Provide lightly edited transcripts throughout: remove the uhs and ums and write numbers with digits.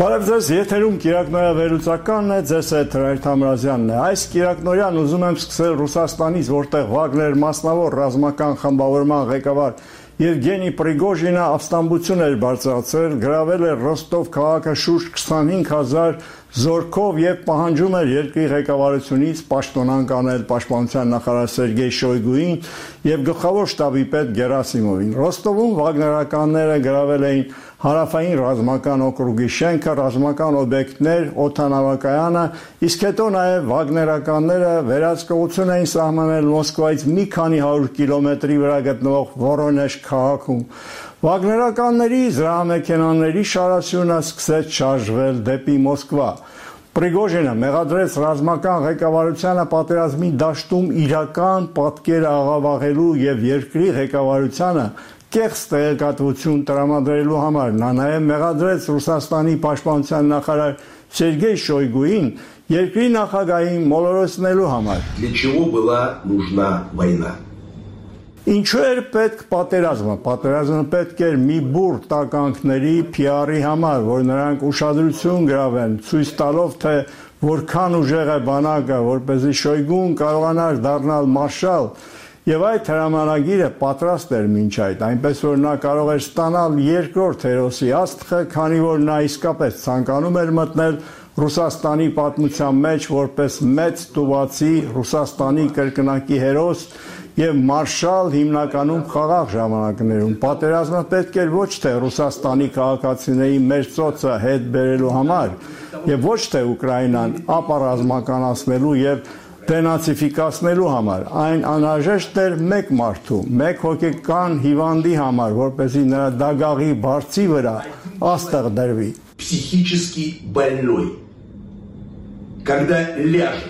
Բարև ձեզ, եթերում Կիրակնորյա վերլուծականն է, ձեզ հետ Հրայր Թամրազյանն է։ Այս Կիրակնորյան ուզում եմ սկսել Ռուսաստանից, որտեղ Վագներ մասնավոր ռազմական խմբավորման ղեկավար Եվգենի Պրիգոժինը ապստամբություն էր բարձրացրել, գրավել էր Ռոստով քաղաքը շուրջ 25,000 զորքով եւ պահանջում էր երկրի ղեկավարությունից պաշտոնանկ անել պաշտպանության նախարար Սերգեյ Շոյգուին եւ գլխավոր շտաբի պետ Գերասիմովին։ Ռոստովում վագներականները գրավել էին հարավային ռազմական օկրուգի շենքը, ռազմական օբյեկտներ, օդանավակայանը, իսկ հետո նաև վագներականները վերահսկողություն էին սահմանել Մոսկվայից մի քանի 100 կիլոմետրի վրա գտնվող Վորոնեժ քաղաքում։ Վագներականների զրահամեքենաների շարասյունը սկսեց շարժվել դեպի Մոսկվա։ Պրիգոժինը մեղադրեց ռազմական ղեկավարությանը պատերազմի դաշտում իրական պատկերը աղավաղելու եւ երկրի ղեկավարությանը կեղծ տեղեկատվություն տրամադրելու համար։ Նա նաև մեղադրեց Ռուսաստանի պաշտպանության նախարար Սերգեյ Շոյգուին երկրի նախագահին մոլորեցնելու համար։ Для чего была нужна война? Ինչու էր պետք պատերազմը։ Պատերազմը պետք էր մի բուռ տականքների PR-ի համար, որ նրանք ուշադրություն գրավեն, ցույց տալով, թե որքան ուժեղ է բանակը, որպեսզի Շոյգուն կարողանար դառնալ մարշալ, եւ այդ հրամանագիրը պատրաստ էր մինչ այդ, այնպես որ նա կարող էր ստանալ երկրորդ հերոսի աստղը, քանի որ նա իսկապես ցանկանում էր մտնել Ռուսաստանի պատմության մեջ որպես մեծ տուվացի Ռուսաստանի կրկնակի հերոս եւ մարշալ հիմնականում խաղաղ ժամանակներում։ Պատերազմը պետք էր ոչ թե Ռուսաստանի քաղաքացիների մեր ծոցը հետ բերելու համար եւ ոչ թե Ուկրաինան ապառազմականացնելու եւ դենացիֆիկացնելու համար, այն անհրաժեշտ էր մեկ մարդու, մեկ հոգեկան հիվանդի համար, որպեսզի նրա դագաղի բարձի վրա աստղ դրվի։ Психически больной, когда ляжет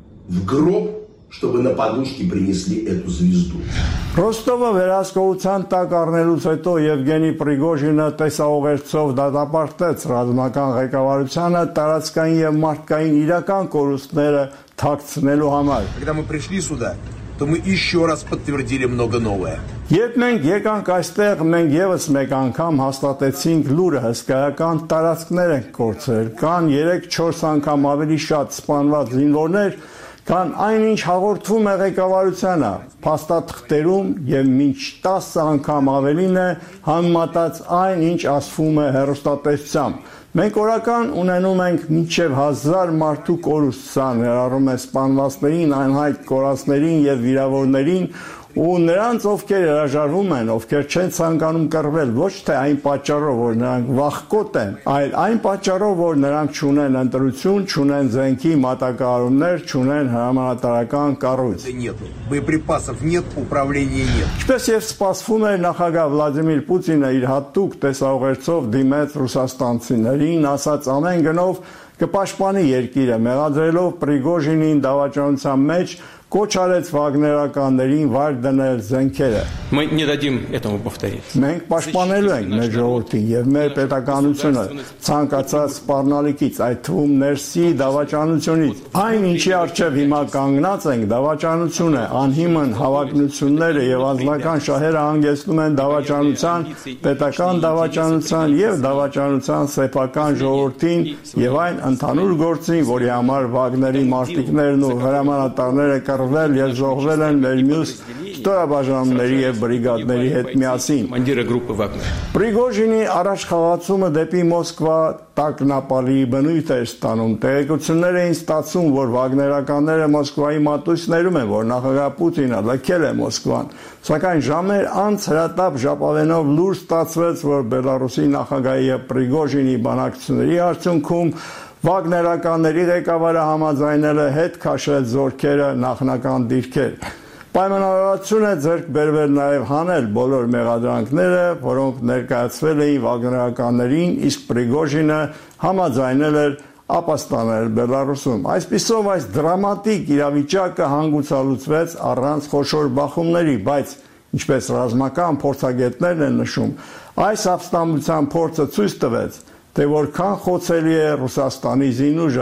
в гроб, чтобы на подушке принесли эту звезду. Ռոստովը վերահսկողության տակ առնելուց հետո Եվգենի Պրիգոժինը տեսաուղերձով դատապարտեց ռազմական ղեկավարությանը տարածքային եւ մարդկային իրական կորուստները թաքցնելու համար։ Когда мы пришли сюда, то мы еще раз подтвердили много новое. Երբ մենք եկանք այստեղ, մենք եւս մեկ անգամ հաստատեցինք լուրը, հսկայական տարածքներ են կորցրել, կան 3-4 անգամ ավելի շատ սպանված զինվորներ, քան այնինչ հաղորդվում է ղեկավարությանը, փաստաթղթերում եւ մինչ 10 անգամ ավելին է համեմատած այն, ինչ ասվում է հեռուստատեսությամբ։ Մենք օրական ունենում ենք մինչև 1000 մարդու կորուստ, սա ներառում է սպանվածներին, անհայտ կորածներին եւ վիրավորներին ու նրանց, ովքեր հրաժարվում են, ովքեր չեն ցանկանում կռվել, ոչ թե այն պատճառով, որ նրանք վախկոտ են, այլ այն պատճառով, որ նրանք չունեն ընտրություն, չունեն զենքի մատակարարումներ, չունեն հրամանատարական կառույց։ Боеприпасов нет, управления нет. Ինչպես եւ սպասվում էր, նախագահ Վլադիմիր Պուտինը իր հատուկ տեսաուղերձով դիմեց ռուսաստանցիներին, ասաց ամեն գնով կպաշտպանի երկիրը, մեղադրելով Պրիգոժինին դավաճանության մեջ, կոչ արեց վագներականներին վար դնել զենքերը։ Мы не дадим этому повториться։ Մենք պաշտպանելու ենք մեր ժողովրդին եւ մեր պետականությունը ցանկացած սպառնալիքից, այդ թվում ներսի դավաճանությունից։ Այն ինչի արժեվ հիմա կանգնած ենք, դավաճանություն է, անհիմն հավակնությունները եւ անձնական շահերը հանգեցնում են դավաճանության, պետական դավաճանության եւ դավաճանության սեփական ժողովրդին եւ այն ընդհանուր գործին, որի համար Վագների մարտիկներն ու հրամանատարները կռվել եւ զոհվել են մեր մյուս ստորաբաժանումների եւ բրիգադների հետ միասին։ Командира группы Вагнер։ Պրիգոժինի առաջխաղացումը դեպի Մոսկվա տագնապալի բնույթ էր ստանում։ Տեղեկություններ էին ստացվում, որ վագներականները Մոսկվայի մատույցներում են, որ նախագահ Պուտինը լքել է Մոսկվան։ Սակայն ժամեր անց հրատապ ժապավենով լուր ստացվեց, որ Բելարուսի նախագահի եւ Պրիգոժինի բանակցությունների արդյունքում Վագներականների ղեկավարը համաձայնել է հետ քաշել զորքերը նախնական դիրքեր։ Պայմանավորվածություն է ձեռք բերվել նաև հանել բոլոր մեղադրանքները, որոնք ներկայացվել էին վագներականներին, իսկ Պրիգոժինը համաձայնել էր ապաստանել Բելարուսում։ Այսպիսով այս դրամատիկ իրավիճակը հանգուցալուծվեց առանց խոշոր բախումների, բայց ինչպես ռազմական փորձագետներն են նշում, այս ապստամբության փորձը ցույց տվեց, թե որքան խոցելի է Ռուսաստանի զինուժը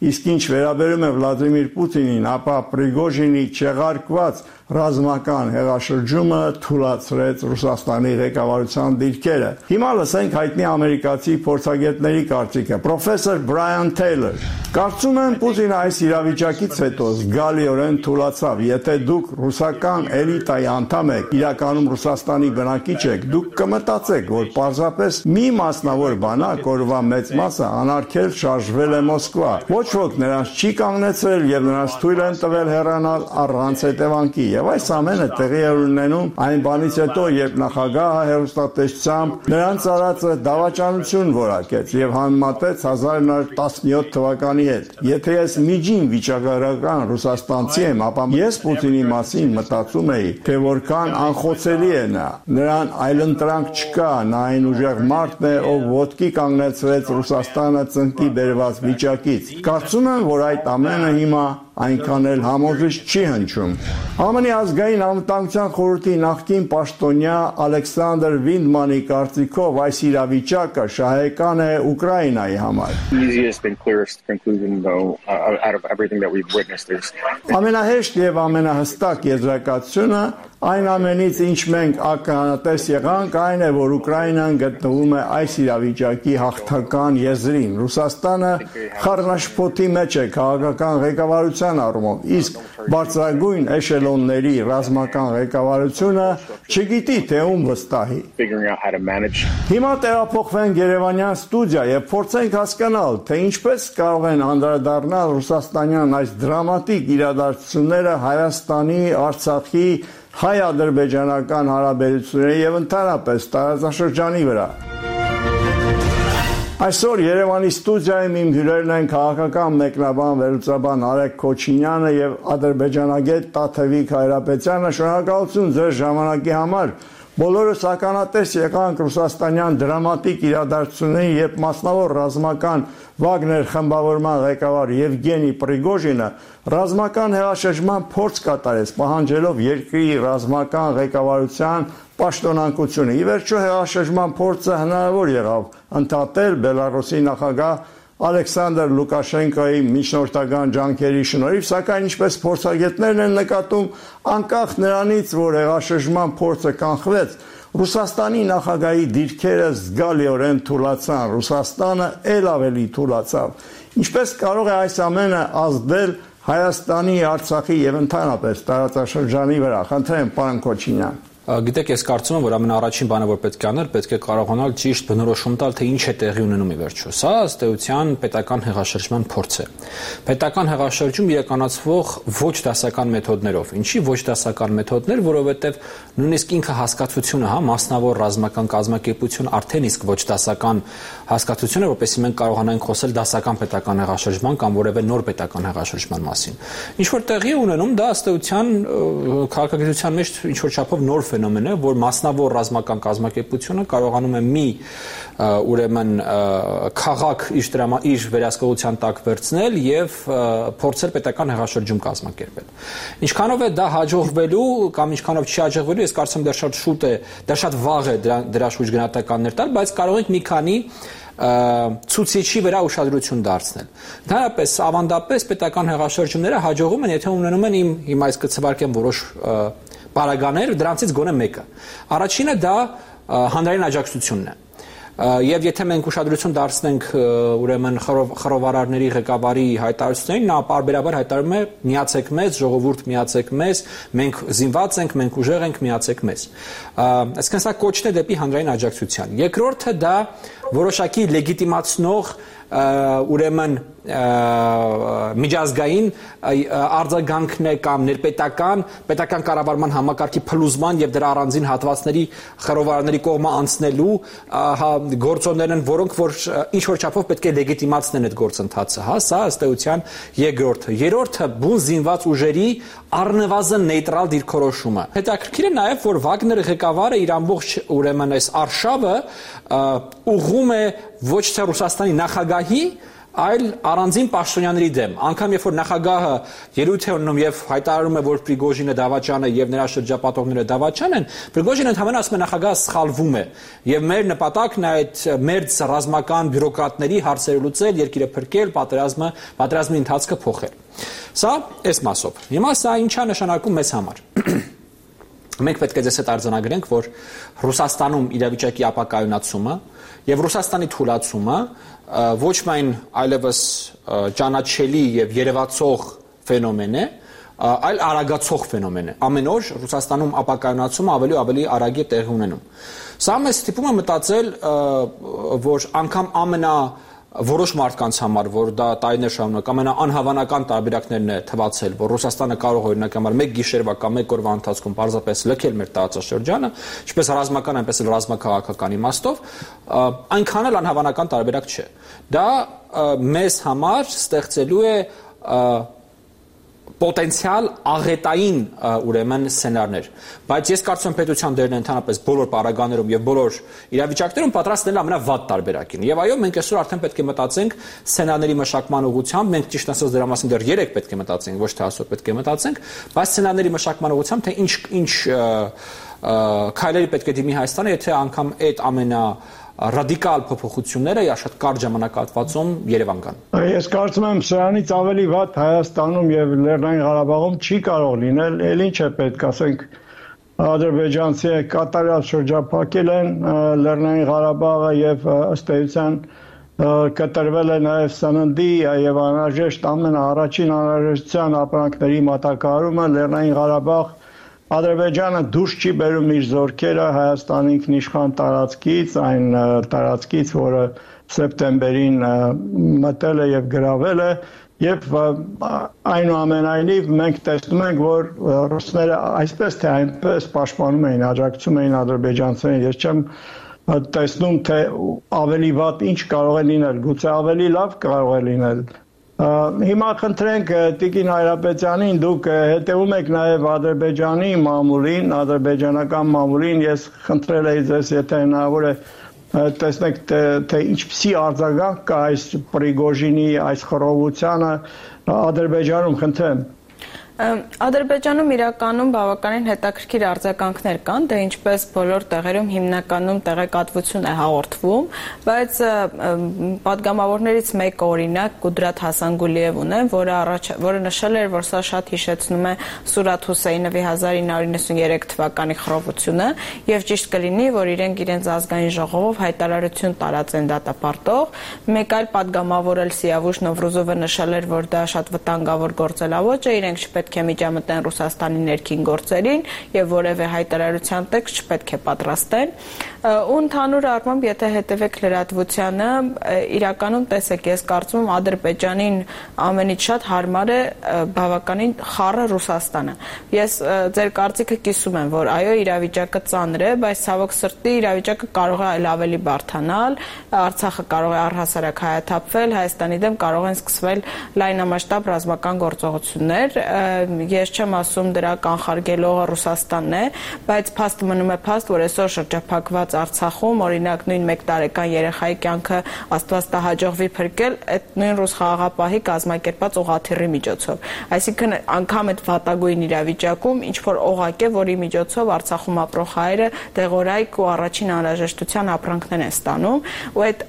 Իսկ ինչ վերաբերում է Վլադիմիր Պուտինին, ապա Պրիգոժինի չեղարկված ռազմական հեղաշրջումը թույլատրեց Ռուսաստանի ղեկավարության դիրքերը։ Հիմա լսենք հայտնի ամերիկացի փորձագետների կարծիքը։ Պրոֆեսոր Բրայան Թեյլոր: Կարծում եմ Պուտինը այս իրավիճակից հետո զգալիորեն թուլացավ։ Եթե դուք ռուսական էլիտայի անդամ եք, իրականում Ռուսաստանի բնակիչ եք, դուք կմտածեք, որ պարզապես մի մասնավոր բանակ, որվա մեծ մասը անարգել շարժվել է Մոսկվա։ Ոչ ոք նրանց չի կանգնեցրել եւ նրանց թույլ են տվել հեռանալ առանց հետևանքի։ Եվ այս ամենը տեղի է ունենում այն բանից հետո, երբ նախագահը հեռուստատեսությամբ նրանց արածը դավաճանություն որակեց եւ համեմատեց 1917 թվականի հետ։ Եթե ես միջին վիճակագրական ռուսաստանցի եմ, ապա ես Պուտինի մասին մտածում էի, թե որքան անխոցելի է նա։ Նրան այլընտրանք չկա, նա այն ուժեղ մարդն է, ով ոտքի կանգնեցրեց Ռուսաստանը ծնկի բերված վիճակից։ Կարծում եմ, որ այդ ամենը հիմա այնքան էլ համոզիչ չի հնչում։ ԱՄՆ ազգային անվտանգության խորհրդի նախկին պաշտոնյա Ալեքսանդր Վինդմանի կարծիքով այս իրավիճակը շահեկան է Ուկրաինայի համար։ Ամենահեշտ եւ ամենահստակ եզրակացությունը այն ամենից, ինչ մենք ականատես եղանք, այն է, որ Ուկրաինան գտնվում է այս իրավիճակի հաղթական եզրին։ Ռուսաստանը խառնաշփոթի մեջ է քաղաքական ղեկավարության առումով, իսկ բարձրագույն էշելոնների ռազմական ղեկավարությունը չգիտի, թե ում վստահի։ Հիմա տեղափոխվենք Երևանյան ստուդիա եւ փորձենք հասկանալ, թե ինչպես կարող են անդրադառնալ ռուսաստանյան այս դրամատիկ իրադարձությունները Հայաստանի, Արցախի, հայ-ադրբեջանական հարաբերությունների եւ ընդհանրապես տարածաշրջանի վրա։ Այսօր Երևանի ստուդիայում իմ հյուրերն են քաղաքական մեկնաբան վերլուծաբան Արեգ Քոչինյանը եւ ադրբեջանագետ Տաթևիկ Հայրապետյանը։ Շնորհակալություն ձեր ժամանակի համար։ Բոլորս ականատես եղանք ռուսաստանյան դրամատիկ իրադարձություններին, երբ մասնավոր ռազմական Վագներ խմբավորման ղեկավար Եվգենի Պրիգոժինը ռազմական հեղաշրջման փորձ կատարեց, պահանջելով երկրի ռազմական ղեկավարության պաշտոնանկությունը։ Ի վերջո հեղաշրջման փորձը հնարավոր եղավ ընդհատել Բելարուսի նախագահ Ալեքսանդր Լուկաշենկոյի միջնորդական ջանքերի շնորհիվ, սակայն ինչպես փորձագետներն են նկատում, անկախ նրանից, որ հեղաշրջման փորձը կանխվեց, Ռուսաստանի նախագահի դիրքերը զգալիորեն թուլացան, Ռուսաստանը ել ավելի թուլացավ։ Ինչպես կարող է այս ամենը ազդել Հայաստանի, Արցախի եւ ընդհանրապես տարածաշրջանի վրա։ Խնդրեմ, պարոն Քոչինյան։ Գիտեք, ես կարծում եմ, որ ամենաառաջին բանը, որ պետք է անել, պետք է կարողանալ ճիշտ բնորոշում տալ, թե ինչ է տեղի ունենում ի վերջո։ Սա ըստ էության պետական հեղաշրջման փորձ է։ Պետական հեղաշրջում իրականացվող ոչ դասական մեթոդներով։ Ինչի ոչ դասական մեթոդներ, որովհետև նույնիսկ ինքը հասկացությունը, մասնավոր ռազմական կազմակերպություն արդեն իսկ ոչ դասական հասկացություն է, որովհետև մենք կարողանանք խոսել դասական պետական հեղաշրջման կամ որևէ նոր պետական հեղաշրջման մասին։ Ինչ որ տեղի ունենում, դա ըստ էության քաղաքագիտության մեջ ինչ որ չափով նոր ֆենոմեն է, որ մասնավոր ռազմական կազմակերպությունը կարողանում է մի ուրեմն քաղաք իր վերահսկողության տակ վերցնել եւ փորձել պետական հեղաշրջում կազմակերպել։ Ինչքանով է դա հաջողվելու կամ ինչքանով չի հաջողվելու, ես կարծում եմ դեռ շատ շուտ է, դեռ շատ վաղ է դրա շուրջ գնահատականներ տալ, բայց կարող ենք մի քանի ցուցիչի վրա ուշադրություն դարձնել։ Ընդհանրապես, ավանդապես պետական հեղաշրջումները հաջողում են, եթե ունենում են հիմա այս կցվարկեմ որոշ պարագաներ, դրանցից գոնե մեկը։ Առաջինը դա հանրային աջակցությունն է։ Եվ եթե մենք ուշադրություն դարձնենք ուրեմն խռովարարների ղեկավարի հայտարարություններին, նա պարբերաբար հայտարարում է միացեք մեզ, ժողովուրդ միացեք մեզ, մենք զինված ենք, մենք ուժեղ ենք, միացեք մեզ։ Այսինքն սա կոչն է դեպի հանրային աջակցության։ Երկրորդը դա որոշակի լեգիտիմացնող ուրեմն միջազգային արձագանքն է կամ ներպետական պետական կառավարման համակարգի փլուզման եւ դրա առանձին հատվածների խռովարարների կողմը անցնելու գործոններ են, որոնք որ ինչ որ չափով պետք է լեգիտիմացնեն այդ գործընթացը, սա ըստ էության երկրորդը։ Երրորդը բուն զինված ուժերի առնվազն նեյտրալ դիրքորոշումը։ Հետաքրքիր է նաեւ, որ Վագների ղեկավարը իր ամբողջ ուրեմն այս արշավը ուղղում է ոչ թե Ռուսաստանի նախագահի, այլ առանձին պաշտոնյաների դեմ։ Անգամ երբ որ նախագահը ելույթ է ունենում եւ հայտարարում է, որ Պրիգոժինը դավաճան է եւ նրա շրջապատողները դավաճան են, Պրիգոժինը ընդհանրապես ասում է նախագահը սխալվում է եւ մեր նպատակն է այդ մերձ ռազմական բյուրոկրատների հարցերը լուծել, երկիրը փրկել, պատերազմի ընթացքը փոխել։ Սա այս մասով։ Հիմա սա ինչա նշանակում մեզ համար։ Մենք պետք է դες հետ արձանագրենք, որ Ռուսաստանում իրավիճակի ապակայունացումը եւ Ռուսաստանի թուլացումը ոչ միայն այլևս ճանաչելի եւ երևացող ֆենոմեն է, այլ արագացող ֆենոմեն է։ Ամեն օր Ռուսաստանում ապակայունացումը ավելի ու ավելի արագ է տեղի ունենում։ Սա մեզ ստիպում է մտածել, որ անգամ որոշ մարդկանց համար, որ դա տարիներ շարունակ ամենաանհավանական տարբերակներն է թվացել, որ Ռուսաստանը կարող է օրինակ համար մեկ գիշերվա կամ մեկ օրվա ընթացքում պարզապես լքել մեր տարածաշրջանը, ինչպես ռազմական, այնպես էլ ռազմաքաղաքական իմաստով, այնքան էլ անհավանական տարբերակ չէ։ Դա մեզ համար ստեղծելու է պոտենցիալ աղետային ուրեմն սցենարներ, բայց ես կարծում եմ պետության դերն ընդհանրապես բոլոր պարագաներում եւ բոլոր իրավիճակներում պատրաստել ամենավատ տարբերակին։ Եվ այո, մենք այսօր արդեն պետք է մտածենք սցենարների մշակման ուղղությամբ, մենք ճիշտ ասած դրա մասին դեռ երեք պետք է մտածենք, ոչ թե այսօր պետք է մտածենք, բայց սցենարների մշակման ուղղությամբ թե ինչ քայլերի պետք է դիմի Հայաստանը, եթե անգամ այդ ռադիկալ փոփոխությունները շատ կարճ ժամանակահատվածում Երևան կան։ Ես կարծում եմ սրանից ավելի վատ Հայաստանում եւ Լեռնային Ղարաբաղում չի կարող լինել, ել ինչ է պետք, ասենք ադրբեջանցիները կատարյալ շրջափակել են Լեռնային Ղարաբաղը եւ ըստ էության կտրվել է նաեւ սննդի եւ անհրաժեշտ առաջին անհրաժեշտության ապրանքների մատակարարումը Լեռնային Ղարաբաղ Ադրբեջանը դուրս չի բերում իր զորքերը Հայաստանի ինքնիշխան տարածքից, այն տարածքից, որը սեպտեմբերին մտել է եւ գրավել է, եւ այնուամենայնիվ մենք տեսնում ենք, որ ռուսները այսպես թե այնպես պաշտպանում էին, աջակցում էին ադրբեջանցիներին։ Ես չեմ տեսնում, թե ավելի վատ ինչ կարող է լինել, գուցե ավելի լավ կարող է լինել։ Հիմա խնդրենք Տիկին Հայրապետյանին, դուք հետևում եք նաև Ադրբեջանի մամուլին, ադրբեջանական մամուլին, ես խնդրել էի ձեզ, եթե հնարավոր է տեսնեք, թե ինչպիսի արձագանք կա այս Պրիգոժինի այս խռովությանը Ադրբեջանում, խնդրեմ։ Ադրբեջանում իրականում բավականին հետաքրքիր արձագանքներ կան, դե ինչպես բոլոր տեղերում հիմնականում տեղեկատվություն է հաղորդվում, բայց պատգամավորներից մեկ օրինակ Կուդրատ Հասանգուլիևն է, որը նշել էր, որ սա շատ հիշեցնում է Սուրաթ Հուսեյնովի 1993 թվականի խռովությունը, եւ ճիշտ կլինի, որ իրենց ազգային ժողովով հայտարարություն տարածեն դատապարտող։ Մեկ այլ պատգամավոր էլ Սիավուշ Նովրուզովը նշել էր, որ դա շատ վտանգավոր գործելավոճ է, իրենք չպետք է միջամտեն Ռուսաստանի ներքին գործերին եւ որևէ հայտարարության տեքստ չպետք է պատրաստեն։ Ու ընդհանուր առմամբ, եթե հետևեք լրատվությանը, իրականում տեսեք, ես կարծում եմ Ադրբեջանին ամենից շատ հարմար է բավականին խառը Ռուսաստանը։ Ես ձեր կարծիքը կիսում եմ, որ այո, իրավիճակը ծանր է, բայց ցավոք սրտի իրավիճակը կարող է այլ ավելի բարդանալ, Արցախը կարող է առհասարակ հայաթափվել, Հայաստանի դեմ կարող են սկսվել լայնամասշտաբ ռազմական գործողություններ։ Ես չեմ ասում դրա կանխարգելողը Ռուսաստանն է, բայց փաստ մնում է փաստ, որ այսօր շրջափակված Արցախում, օրինակ նույն 1 տարեկան երեխայի կյանքը Աստված տա հաջողվի փրկել, այդ նույն ռուս խաղաղապահի կազմակերպած օղաթիռի միջոցով։ Այսինքն անգամ այդ վատագույն իրավիճակում ինչ որ օղակ է, որի միջոցով Արցախում ապրող հայերը դեղորայք ու առաջին անհրաժեշտության ապրանքներ են ստանում, ու այդ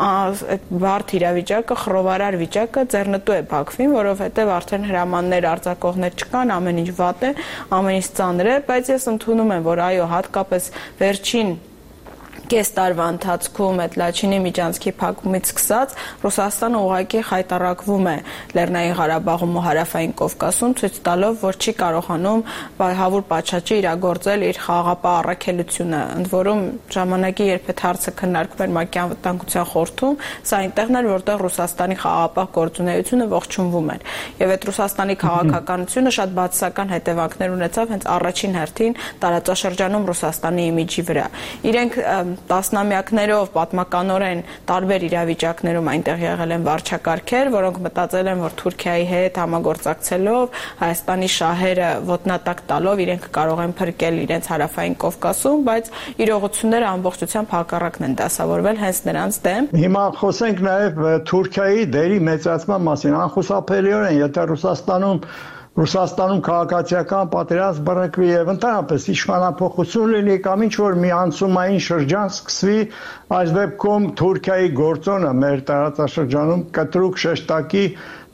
բարդ իրավիճակը, խռովարար վիճակը ձեռնտու է Բաքվին, որովհետև արդեն հրամաններ արձակողներ չկան, ամեն ինչ վատ է, ամեն ինչ ծանր է, բայց ես ընդունում եմ, որ այո, հատկապես վերջին կես տարվա ընթացքում այդ Լաչինի միջանցքի փակումից սկսած Ռուսաստանը ուղղակի խայտառակվում է Լեռնային Ղարաբաղում ու Հարավային Կովկասում, ցույց տալով, որ չի կարողանում հավուր պատշաճի իրագործել իր խաղաղապահ առաքելությունը։ Ընդ որում ժամանակի երբ այդ հարցը քննարկվում էր ՄԱԿ-ի անվտանգության խորհրդում, սա այնտեղն էր, որտեղ Ռուսաստանի խաղաղապահ գործունեությունը ողջունվում էր։ Եվ այդ Ռուսաստանի քաղաքականությունը շատ բացասական հետևանքներ ունեցավ հենց առաջին հերթին տարածաշրջանում Ռուսաստանի իմիջի վրա։ Իրենք տասնամյակներով պատմականորեն տարբեր իրավիճակներում այնտեղ եղել են վարչակարգեր, որոնք մտածել են, որ Թուրքիայի հետ համագործակցելով Հայաստանի շահերը ոտնատակ տալով իրենք կարող են փրկել իրենց հարավային Կովկասում, բայց իրողությունները ամբողջությամբ հակառակն են դասավորվել հենց նրանց դեմ։ Հիմա խոսենք նաև Թուրքիայի դերի մեծացման մասին, անխուսափելիորեն, եթե Ռուսաստանում քաղաքացիական պատերազմ բռնկվի եւ ընդհանրապես իշխանափոխություն լինի կամ ինչ որ մի անցումային շրջան սկսվի, այս դեպքում Թուրքիայի գործոնը մեր տարածաշրջանում կտրուկ շեշտակի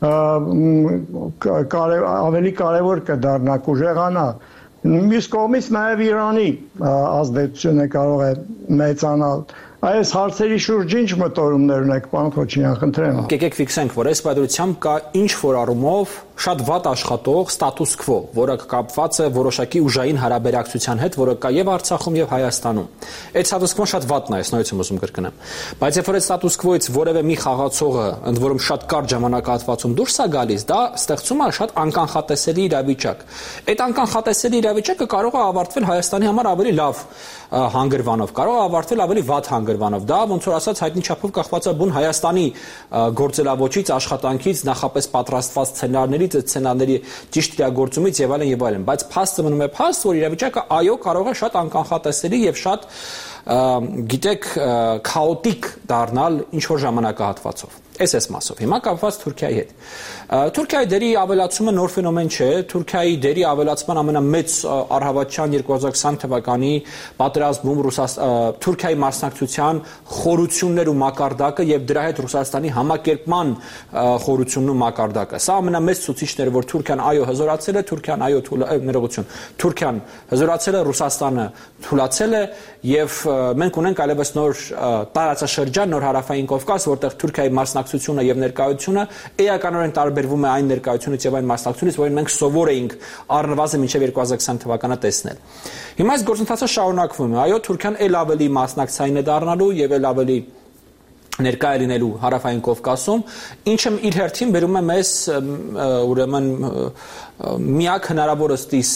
ավելի կարևոր կդառնա, կուժեղանա։ Մյուս կողմից նաև Իրանի ազդեցությունը կարող է մեծանալ։ Այս հարցերի շուրջ ինչ մտորումներ ունեք, պարոն Խոչինյան, խնդրեմ։ Եկեք ֆիքսենք, որ այս պատերազմությամբ կա ինչ որ առումով շատ վատ աշխատող ստատուս քվո, որը կապված է որոշակի ուժային հարաբերակցության հետ, որը կա եւ Արցախում եւ Հայաստանում։ Այդ ստատուս քվոն շատ վատն է, այս նույնիսկ ուզում կրկնեմ։ Բայց երբ որ այդ ստատուս քվոից որևէ մի խաղացողը, ընդ որում շատ կարճ ժամանակահատվածում դուրս է գալիս, դա ստեղծում է շատ անկանխատեսելի իրավիճակ։ Այդ անկանխատեսելի իրավիճակը կարող է ավարտվել Հայաստանի համար ավելի լավ հանգրվանով, կարող է ավարտվել ավելի վատ հանգրվանով։ Դա ոնց որ ասած հայտնի չափով կախված է բուն Հայաստանի գործելավոճից, աշխատանքից, նախապես պատրաստված սցենարներից, այդ սցենարների ճիշտ իրագործումից եւ այլն եւ այլն, բայց փաստը մնում է փաստ, որ իրավիճակը այո կարող է շատ անկանխատեսելի եւ շատ գիտեք քաոտիկ դառնալ ինչ որ ժամանակահատվածով։ Այս մասով։ Հիմա կապված Թուրքիայի հետ։ Թուրքիայի դերի ավելացումը նոր ֆենոմեն չէ։ Թուրքիայի դերի ավելացման ամենամեծ առհավատչան 2020 թվականի պատերազմում Թուրքիայի մասնակցության խորություններ ու մակարդակը եւ դրա հետ Ռուսաստանի համակերպման խորությունն ու մակարդակը։ Սա ամենամեծ ցուցիչն էր, որ Թուրքիան այո հզորացել է, Թուրքիան այո ներողություն, Թուրքիան հզորացել է, Ռուսաստանը թուլացել է եւ մենք ունենք այլևս նոր տարածաշրջան, նոր հարավային Կովկաս, որտեղ Թուրքիայի մասնակցությունը եւ ներկայությունը էականորեն տարբերվում է այն ներկայությունից եւ այն մասնակցությունից, որին մենք սովոր էինք առնվազն մինչեւ 2020 թվականը տեսնել։ Հիմա այս գործընթացը շարունակվում է։ Այո, Թուրքիան ել ավելի մասնակցային է դառնալու եւ ել ավելի ներկայ լինելու հարավային Կովկասում, ինչը իր հերթին բերում է մեզ ուրեմն միակ հնարավոր ըստիս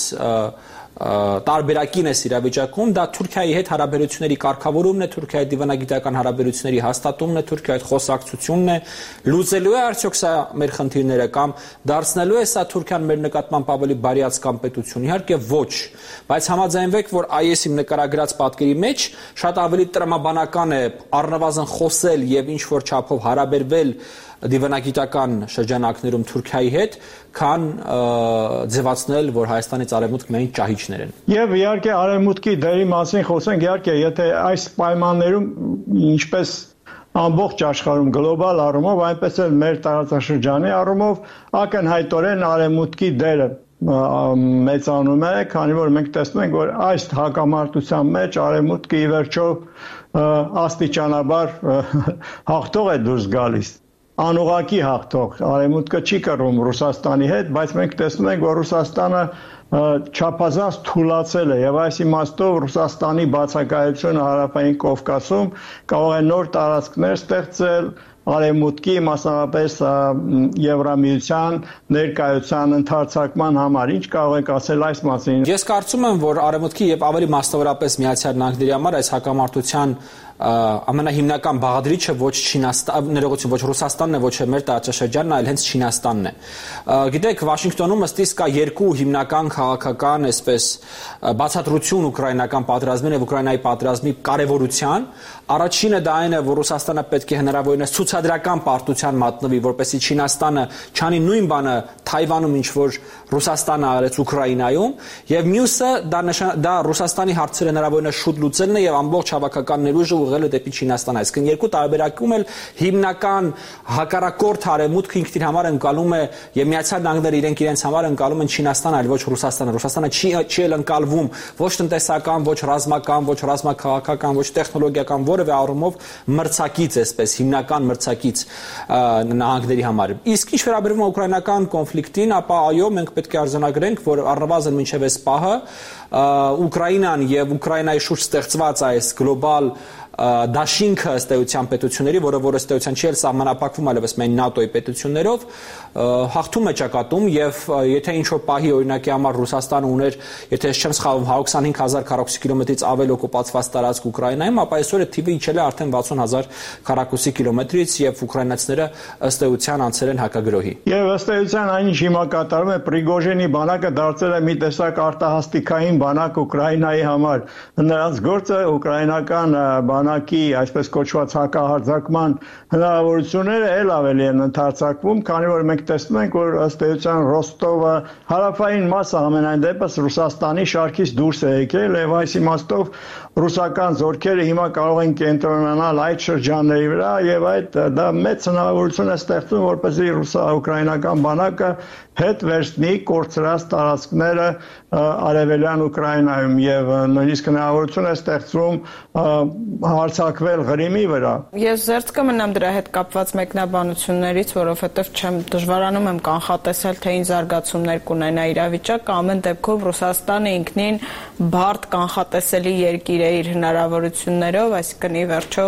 տարբերակին է իրավիճակում, դա Թուրքիայի հետ հարաբերությունների կարգավորումն է, Թուրքիայի դիվանագիտական հարաբերությունների հաստատումն է, Թուրքիայի հետ խոսակցությունն է, լուծելու է արդյոք սա մեր խնդիրները կամ դարձնելու է սա Թուրքիան մեր նկատմամբ ավելի բարյացակամ պետություն։ Իհարկե ոչ, բայց համաձայնվեք, որ IS-ի նկարագրած պատկերի մեջ շատ ավելի տրամաբանական է առնվազն խոսել եւ ինչ որ չափով հարաբերվել դիվանագիտական շրջանակներում Թուրքիայի հետ, քան ձևացնել, որ Հայաստանից արևմուտք միայն ճահիճներ են։ Եվ իհարկե արևմուտքի դերի մասին խոսենք, իհարկե, եթե այս պայմաններում ինչպես ամբողջ աշխարհում գլոբալ առումով, այնպես էլ մեր տարածաշրջանի առումով ակնհայտորեն արևմուտքի դերը մեծանում է, քանի որ մենք տեսնում ենք, որ այս հակամարտության մեջ արևմուտքը ի վերջո աստիճանաբար հաղթող է դուրս գալիս։ Անուղակի հաղթող, արևմուտքը չի կռվում Ռուսաստանի հետ, բայց մենք տեսնում ենք, որ Ռուսաստանը չափազանց թուլացել է եւ այս իմաստով Ռուսաստանի բացակայությունը հարավային Կովկասում կարող է նոր տարածքներ ստեղծել արևմուտքի, մասնավորապես Եվրամիության ներկայության ընդարձակման համար։ Ինչ կարող եք ասել այս մասին։ Ես կարծում եմ, որ արևմուտքի եւ ավելի մասնավորապես Միացյալ Նահանգների համար այս հակամարտության ամենահիմնական բաղադրիչը ոչ ներողություն, ոչ Ռուսաստանն է, ոչ մեր տարածաշրջանն, այլ հենց Չինաստանն է։ Գիտեք, Վաշինգտոնում ըստիս կա երկու հիմնական քաղաքական, այսպես բացատրություն ուկրաինական պատերազմին եւ Ուկրաինայի պատերազմի կարեւորության։ Առաջինը դա այն է, որ Ռուսաստանը պետք է հնարավորինս ցուցադրական պարտության մատնվի, որպեսզի Չինաստանը չանի նույն բանը Թայվանում, ինչ որ Ռուսաստանը արեց Ուկրաինայում, եւ մյուսը դա Ռուսաստանի հարցերը հնարավորինս շուտ լուծելն է եւ ամբողջ հավաքական ներուժը ուղղելը դեպի Չինաստան։ Այսինքն երկու տարբերակում էլ հիմնական հակառակորդ արևմուտքը ինքն իր համար ընկալում է եւ Միացյալ Նահանգները իրենց համար ընկալում են Չինաստան, այլ ոչ Ռուսաստանը։ Ռուսաստանը չի ընկալվում ոչ տնտեսական, ոչ ռազմական, ոչ ռազմաքաղաքական, ոչ տեխնոլոգիական որևէ առումով մրցակից, այսպես հիմնական մրցակից նահանգների համար։ Իսկ ինչ վերաբերում է ուկրաինական կոնֆլիկտին, ապա այո, մենք պետք է արձանագրենք, որ առնվազն մինչև այս պահը Ուկրաինան եւ Ուկրաինայի շուրջ ստեղծված այս գլոբալ դաշինքը ըստ էության պետությունների, որը ըստ էության չի էլ սահմանափակվում այլևս միայն ՆԱՏՕ-ի պետություններով, հաղթում է ճակատում եւ եթե ինչ որ պահի օրինակի համար Ռուսաստանը ուներ, եթե ես չեմ սխալվում, 125,000 քառակուսի կիլոմետրից ավել օկուպացված տարածք Ուկրաինայում, ապա այսօր այդ թիվը իջել է արդեն 60,000 քառակուսի կիլոմետրից եւ ուկրաինացիները ըստ էության անցել են հակագրոհի։ Եվ ըստ էության այնինչ հիմա կատարում է Պրիգոժինի բանակը դարձել է մի տեսակ արտահասթիկային բանակ Ուկրաինայի համար։ Նրանց գործը ուկրաինական բանակի այսպես կոչված հակահարձակման հնարավորությունները ել ավելի են ընդարձակվում, քանի որ մենք տեսնում ենք, որ ըստ էության Ռոստովը հարավային մասը ամենայն դեպս Ռուսաստանի շարքից դուրս է եկել եւ այս իմաստով ռուսական զորքերը հիմա կարող են կենտրոնանալ այդ շրջանների վրա եւ դա մեծ հնարավորություն է ստեղծում, որպեսզի ռուսա-ուկրաինական բանակը հետ վերցնի կորցրած տարածքները արևելյան Ուկրաինայում եւ նույնիսկ հնարավորություն է ստեղծվում հարձակվել Ղրիմի վրա։ Ես զերծ կմնամ դրա հետ կապված մեկնաբանություններից, որովհետեւ դժվարանում եմ կանխատեսել, թե ինչ զարգացումներ կունենա իրավիճակը։ Ամեն դեպքում Ռուսաստանը ինքնին բարդ կանխատեսելի երկիր է իր հնարավորություններով, այսինքն ի վերջո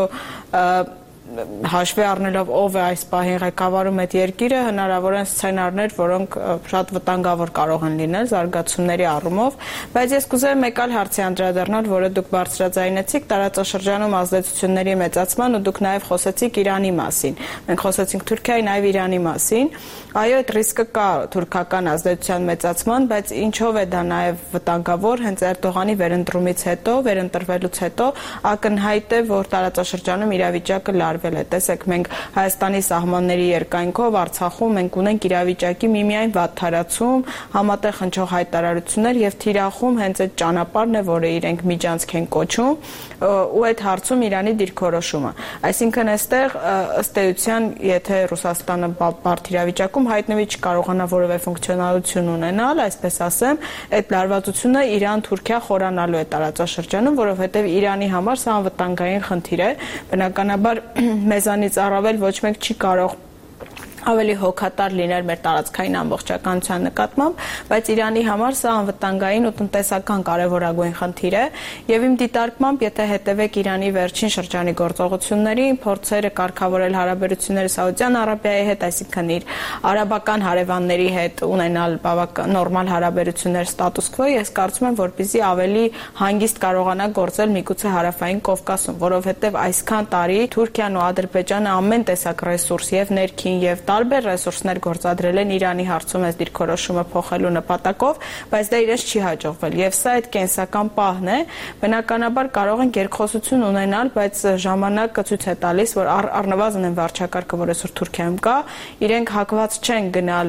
հաշվի առնելով ով է այս պահին ղեկավարում այդ երկիրը, հնարավոր են սցենարներ, որոնք շատ վտանգավոր կարող են լինել զարգացումների առումով, բայց ես կուզեի մեկ այլ հարցի անդրադառնալ, որը դուք բարձրաձայնեցիք տարածաշրջանում ազդեցությունների մեծացման ու դուք նաև խոսեցիք Իրանի մասին։ Մենք խոսեցինք Թուրքիայի, նաև Իրանի մասին։ Այո, այդ ռիսկը կա թուրքական ազդեցության մեծացման, բայց ինչով է դա նաև վտանգավոր, հենց Էրդողանի վերընտրումից հետո, վերընտրվելուց հետո ակնհայտ է, որ տարածաշրջանում իրավիճակը լարվել է։ Տեսեք, մենք Հայաստանի սահմանների երկայնքով Արցախում մենք ունենք իրավիճակի միմիայն վատթարացում, համատեղ հնչող հայտարարություններ եւ թիրախում հենց այդ ճանապարհն է, որը իրենք միջանցք են կոչում, ու այդ հարցում Իրանի դիրքորոշումը։ Այսինքն այստեղ ըստ էության, եթե Ռուսաստանը բարդ իրավիճակում հայտնվի չկարողանա որևէ ֆունկցիոնալություն ունենալ, այսպես ասեմ, այդ լարվածությունը Իրան-Թուրքիա խորանալու է տարածաշրջանում, որովհետեւ Իրանի համար սա անվտանգային խնդիր է։ Բնականաբար մեզանից առավել ոչ մեկ չի կարող ավելի հոգատար լինել մեր տարածքային ամբողջականության նկատմամբ, բայց Իրանի համար սա անվտանգային ու տնտեսական կարևորագույն խնդիր է եւ իմ դիտարկմամբ, եթե հետևեք Իրանի վերջին շրջանի գործողություններին, փորձերը կարգավորել հարաբերությունները Սաուդյան Արաբիայի հետ, այսինքն իր արաբական հարևանների հետ ունենալ բավական նորմալ հարաբերություններ ստատուս քվո, ես կարծում եմ, որպեսզի ավելի հանգիստ կարողանա գործել միգուցե հարավային Կովկասում, որովհետեւ այսքան տարի Թուրքիան ու Ադրբեջանը ամեն տեսակ ռեսուրս եւ ներքին եւ տարբեր ռեսուրսներ գործադրել են Իրանի հարցում այս դիրքորոշումը փոխելու նպատակով, բայց դա իրենց չի հաջողվել եւ սա այդ կենսական պահն է, բնականաբար կարող են երկխոսություն ունենալ, բայց ժամանակը ցույց է տալիս, որ առնվազն այն վարչակարգը, որ այսօր Թուրքիայում կա, իրենք հակված չեն գնալ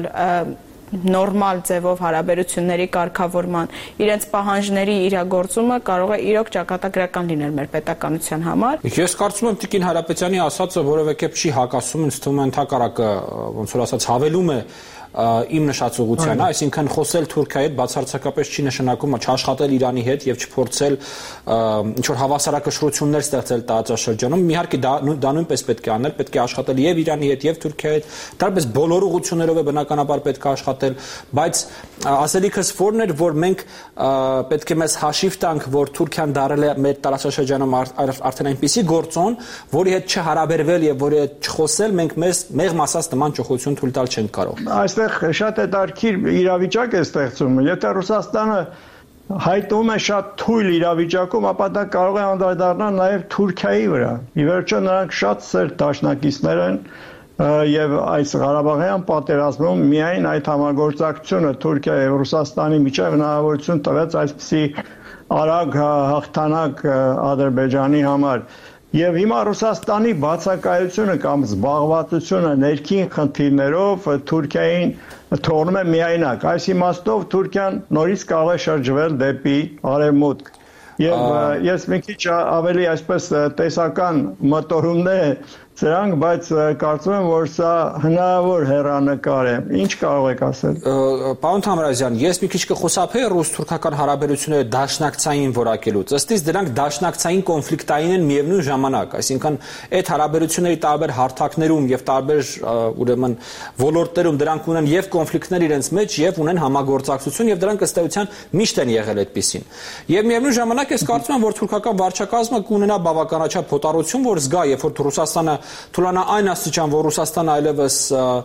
նորմալ ձևով հարաբերությունների կարգավորման, իրենց պահանջների իրագործումը կարող է իրոք ճակատագրական լինել մեր պետականության համար։ Ես կարծում եմ Տիկին Հարապետյանի ասածը որևէ կերպ չի հակասում, ինձ թվում է ընդհակառակը, ոնց որ ասած, հավելում է իմ նշած ուղղությանը, այսինքն խոսել Թուրքիայի հետ բացարձակապես չի նշանակում չաշխատել Իրանի հետ եւ չփորձել ինչ որ հավասարակշռություններ ստեղծել տարածաշրջանում։ Իհարկե դա նույնպես պետք է անել, պետք է աշխատել եւ Իրանի հետ եւ Թուրքիայի հետ, դարբես բոլոր ուղղություններով է բնականաբար պետք է աշխատել, բայց ասելիքս որն էր, որ մենք պետք է մեզ հաշիվ տանք, որ Թուրքիան դարել է մեր տարածաշրջանում արդեն այնպիսի գործոն, որի հետ չհարաբերվել եւ որի հետ չխոսել, մենք մեզ մեղմ ասած նման ճոխություն թույլ տալ չենք կարող։ Այստեղ շատ հետաքրքիր իրավիճակ է ստեղծում։ Եթե Ռուսաստանը հայտնում է շատ թույլ իրավիճակում, ապա դա կարող է անդրադառնալ նաև Թուրքիայի վրա։ Ի վերջո նրանք շատ սեր դաշնակիցներ են եւ այս Ղարաբաղյան պատերազմում միայն այդ համագործակցությունը Թուրքիայի եւ Ռուսաստանի միջև հնարավորություն տվեց այսպիսի արագ հաղթանակ Ադրբեջանի համար։ Եվ հիմա Ռուսաստանի բացակայությունը կամ զբաղվածությունը ներքին խնդիրներով Թուրքիային թողնում է միայնակ։ Այս իմաստով Թուրքիան նորից կարող է շրջվել դեպի արևմուտք։ Եվ ես մի քիչ ավելի այսպես տեսական մտորումներ սրանք, բայց կարծում եմ, որ սա հնարավոր հեռանկար է։ Ինչ կարող եք ասել։ Պարոն Թամրազյան, ես մի քիչ կխոսափեի ռուս-թուրքական հարաբերությունները դաշնակցային որակելուց։ Ըստ իս դրանք դաշնակցային կոնֆլիկտային են միևնույն ժամանակ, այսինքն այդ հարաբերությունների տարբեր հարթակներում եւ տարբեր ուրեմն ոլորտներում դրանք ունեն եւ կոնֆլիկտներ իրենց մեջ եւ ունեն համագործակցություն եւ դրանք ըստ էության միշտ են եղել այդպեսին։ Եվ միևնույն ժամանակ ես կարծում եմ, որ թուրքական վարչակազմը կունենա բավականաչափ փոթորություն, որ զգա, երբ որ Ռուսաստանը թուլանա այն աստիճան, որ Ռուսաստանը այլևս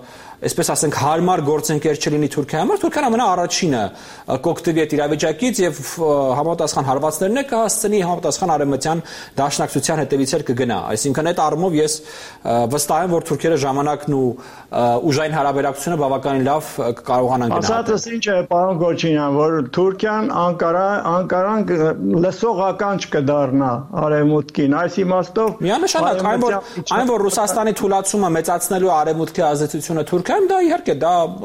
այսպես ասենք հարմար գործընկեր չլինի Թուրքիայի համար, Թուրքիան ամենաառաջինը կօգտվի այդ իրավիճակից եւ համապատասխան հարվածներն է կհասցնի, համապատասխան արևմտյան դաշնակցության հետևից կգնա։ Այսինքն այդ առումով ես վստահ եմ, որ թուրքերը ժամանակն ու ուժային հարաբերակցությունը բավականին լավ կարողանան գնահատել։ Ասածս ինչ է, պարոն Գոչինյան, որ Թուրքիան Անկարան լսողական չկդառնա արևմուտքին, այս իմաստով միանշանակ այն որ Ռուսաստանի թուլացումը մեծացնելու արևմուտքի ազդեցությունը Թուրքիայում, դա իհարկե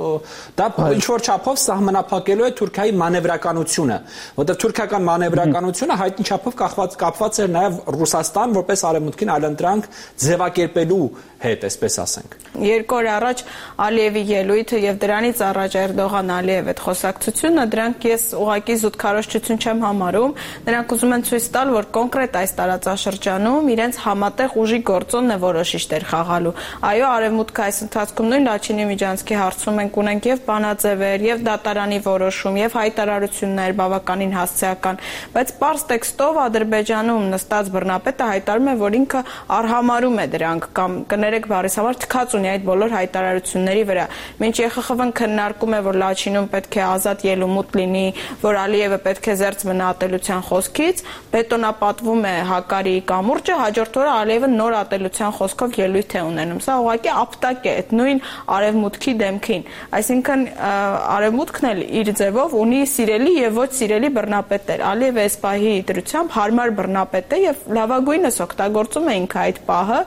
դա ինչ որ չափով սահմանափակելու է Թուրքիայի մանևրականությունը, որտեղ թուրքական մանևրականությունը հայտնի չափով կապված էր նաև Ռուսաստան որպես արևմուտքին այլընտրանք ձևակերպելու հետ, այսպես ասենք։ 2 օր առաջ Ալիևի ելույթը եւ դրանից առաջ Էրդողան-Ալիև այդ խոսակցությունը, դրանք ես ուղղակի զուտքարոշչություն չեմ համարում, նրանք ուզում են ցույց տալ, որ կոնկրետ այս տարածաշրջանում իրենց համատեղ ուժի գործոնն է որոշիչ դեր խաղալու։ Այո, արևմուտքը այս ընթացքում նույն Լաչինի միջանցքի հարցում ունենք եւ բանաձևեր, եւ դատարանի որոշում, եւ հայտարարություններ բավականին հասցեական, բայց պարզ տեքստով Ադրբեջանում նստած բռնապետը հայտարարում է, որ ինքը արհամարում է դրանք կամ կներեք բառիս համար թքած ունի այդ բոլոր հայտարարությունների վրա։ Մինչ ԵԽԽՎ-ն քննարկում է, որ Լաչինում պետք է ազատ ելումուտ լինի, որ Ալիևը պետք է զերծ մնա ատելության խոսքից, բետոնապատվում է Հակարիի կամուրջը, հաջորդ օրը Ալիևը նոր ատելության խոսքով ելույթ է ունենում։ Սա ուղղակի ապտակ է այդ նույն արևմուտքի դեմքին։ Այսինքն արևմուտքն էլ իր ձևով ունի սիրելի եւ ոչ սիրելի բռնապետներ։ Ալիևը այս պահի դրությամբ հարմար բռնապետ է եւ լավագույնս օգտագործում է ինքը այդ պահը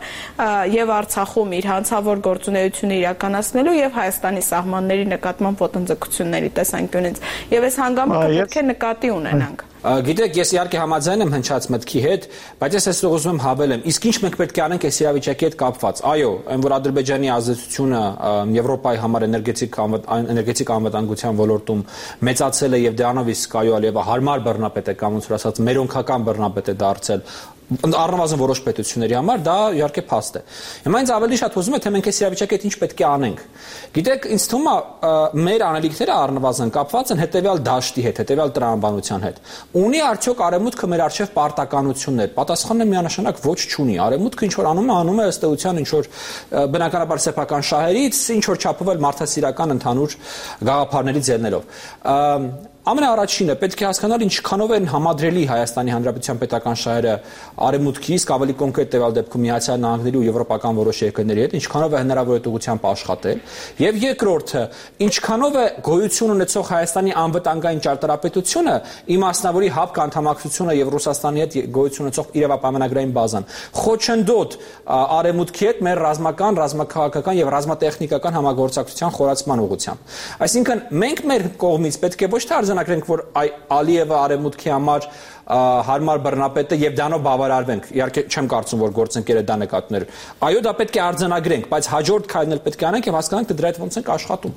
եւ Արցախում իր հանցավոր գործունեությունը իրականացնելու եւ Հայաստանի սահմանների նկատմամբ ոտնձգությունների տեսանկյունից։ Եվ այս հանգամանքը պետք է նկատի ունենանք։ Գիտեք, ես իհարկե համաձայն եմ հնչած մտքի հետ, բայց ես այսօր ուզում եմ հավելեմ, իսկ ինչ մենք պետք է անենք այս իրավիճակի հետ կապված։ Այո, այն որ Ադրբեջանի ազդեցությունը Եվրոպայի համար էներգետիկ անվտանգության ոլորտում մեծացել է եւ դրանով իսկ այո, Ալիևը հարմար բռնապետ է կամ ոնց որ ասած մերոնքական բռնապետ է դարձել առնվազն որոշ պետությունների համար, դա իհարկե փաստ է։ Հիմա ինձ ավելի շատ հուզում է, թե մենք այս իրավիճակի հետ ինչ պետք է անենք։ Գիտեք, ինձ թվում է մեր անելիքները առնվազն կապված են հետեւյալ դաշտի հետ, հետեւյալ տրամաբանության հետ։ Ունի արդյոք արևմուտքը մեր արժեվ պարտականություններ։ Պատասխանն է միանշանակ ոչ չունի։ Արևմուտքը ինչ որ անում է ըստ էության ինչ որ բնականաբար սեփական շահերից, ինչ որ չափով էլ մարդասիրական ընդհանուր գաղափարներից ելնելով։ Ամենաառաջինը պետք է հասկանալ ինչքանով են համադրելի Հայաստանի Հանրապետության պետական շահերը արևմուտքի, իսկ ավելի կոնկրետ տվյալ դեպքում Միացյալ Նահանգների ու եվրոպական որոշ երկրների հետ, ինչքանով է հնարավոր ուղղությամբ աշխատել, եւ երկրորդը, ինչքանով է գոյություն ունեցող Հայաստանի անվտանգային ճարտարապետությունը, իմաստնավորի ՀԱՊԿ անդամակցությունը եւ Ռուսաստանի հետ գոյություն ունեցող իրավապայմանագրային բազան, խոչընդոտ արևմուտքի հետ մեր ռազմական, ռազմաքաղաքական եւ ռազմատեխնիկական համագործակցության խորացման ուղղությամբ։ Այսինքն մենք մեր կողմից պետք է ոչ թե արձանագրենք, որ Ալիևը արևմուտքի համար հարմար բռնապետ է եւ դրանով բավարարվենք։ Իհարկե չեմ կարծում, որ գործընկերը դա նկատներ։ Այո, դա պետք է արձանագրենք, բայց հաջորդ քայլն էլ պետք է անենք եւ հասկանանք, թե դրա հետ ոնց ենք աշխատում։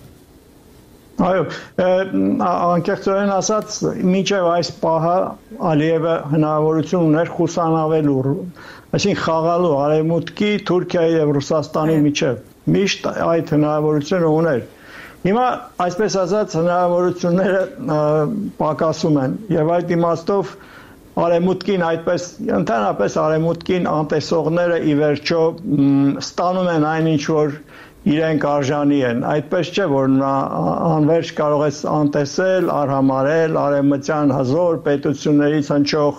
Այո, անկեղծորեն ասած, մինչև այս պահը Ալիևը հնարավորություն ուներ խուսանավելու, այսինքն խաղալու արևմուտքի, Թուրքիայի եւ Ռուսաստանի միջև։ Միշտ այդ հնարավորությունը ուներ։ Հիմա, այսպես ասած, հնարավորությունները պակասում են եւ այդ իմաստով արևմուտքին այդպես ընդհանրապես արևմուտքին անտեսողները ի վերջո ստանում են այնինչ որ իրենք արժանի են, այդպես չէ, որ նա անverջ կարող է անտեսել, արհամարել արևմտյան հզոր պետություններից հնչող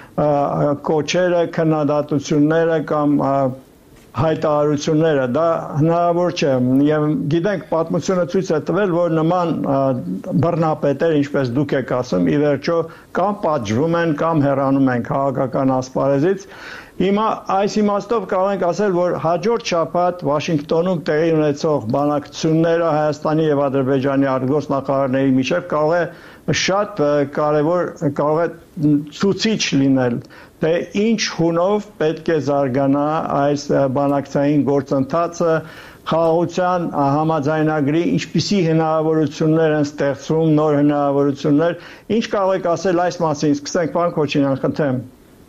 կոչերը, քննադատությունները կամ հայտարարությունները, դա հնարավոր չէ եւ գիտենք պատմությունը ցույց է տվել, որ նման բռնապետեր, ինչպես դուք եք ասում, ի վերջո կամ պատժվում են կամ հեռանում են քաղաքական ասպարեզից։ Հիմա այս իմաստով կարող ենք ասել, որ հաջորդ շաբաթ Վաշինգտոնում տեղի ունեցող բանակցությունները Հայաստանի եւ Ադրբեջանի արտգործնախարարների միջև կարող է շատ կարևոր, կարող է ցուցիչ լինել, թե ինչ հունով պետք է զարգանա այս բանակցային գործընթացը, խաղաղության համաձայնագրի ինչպիսի հնարավորություններ են ստեղծվում, նոր հնարավորություններ, ինչ կարող եք ասել այս մասին, սկսենք պարոն Քոչինյան, խնդրեմ։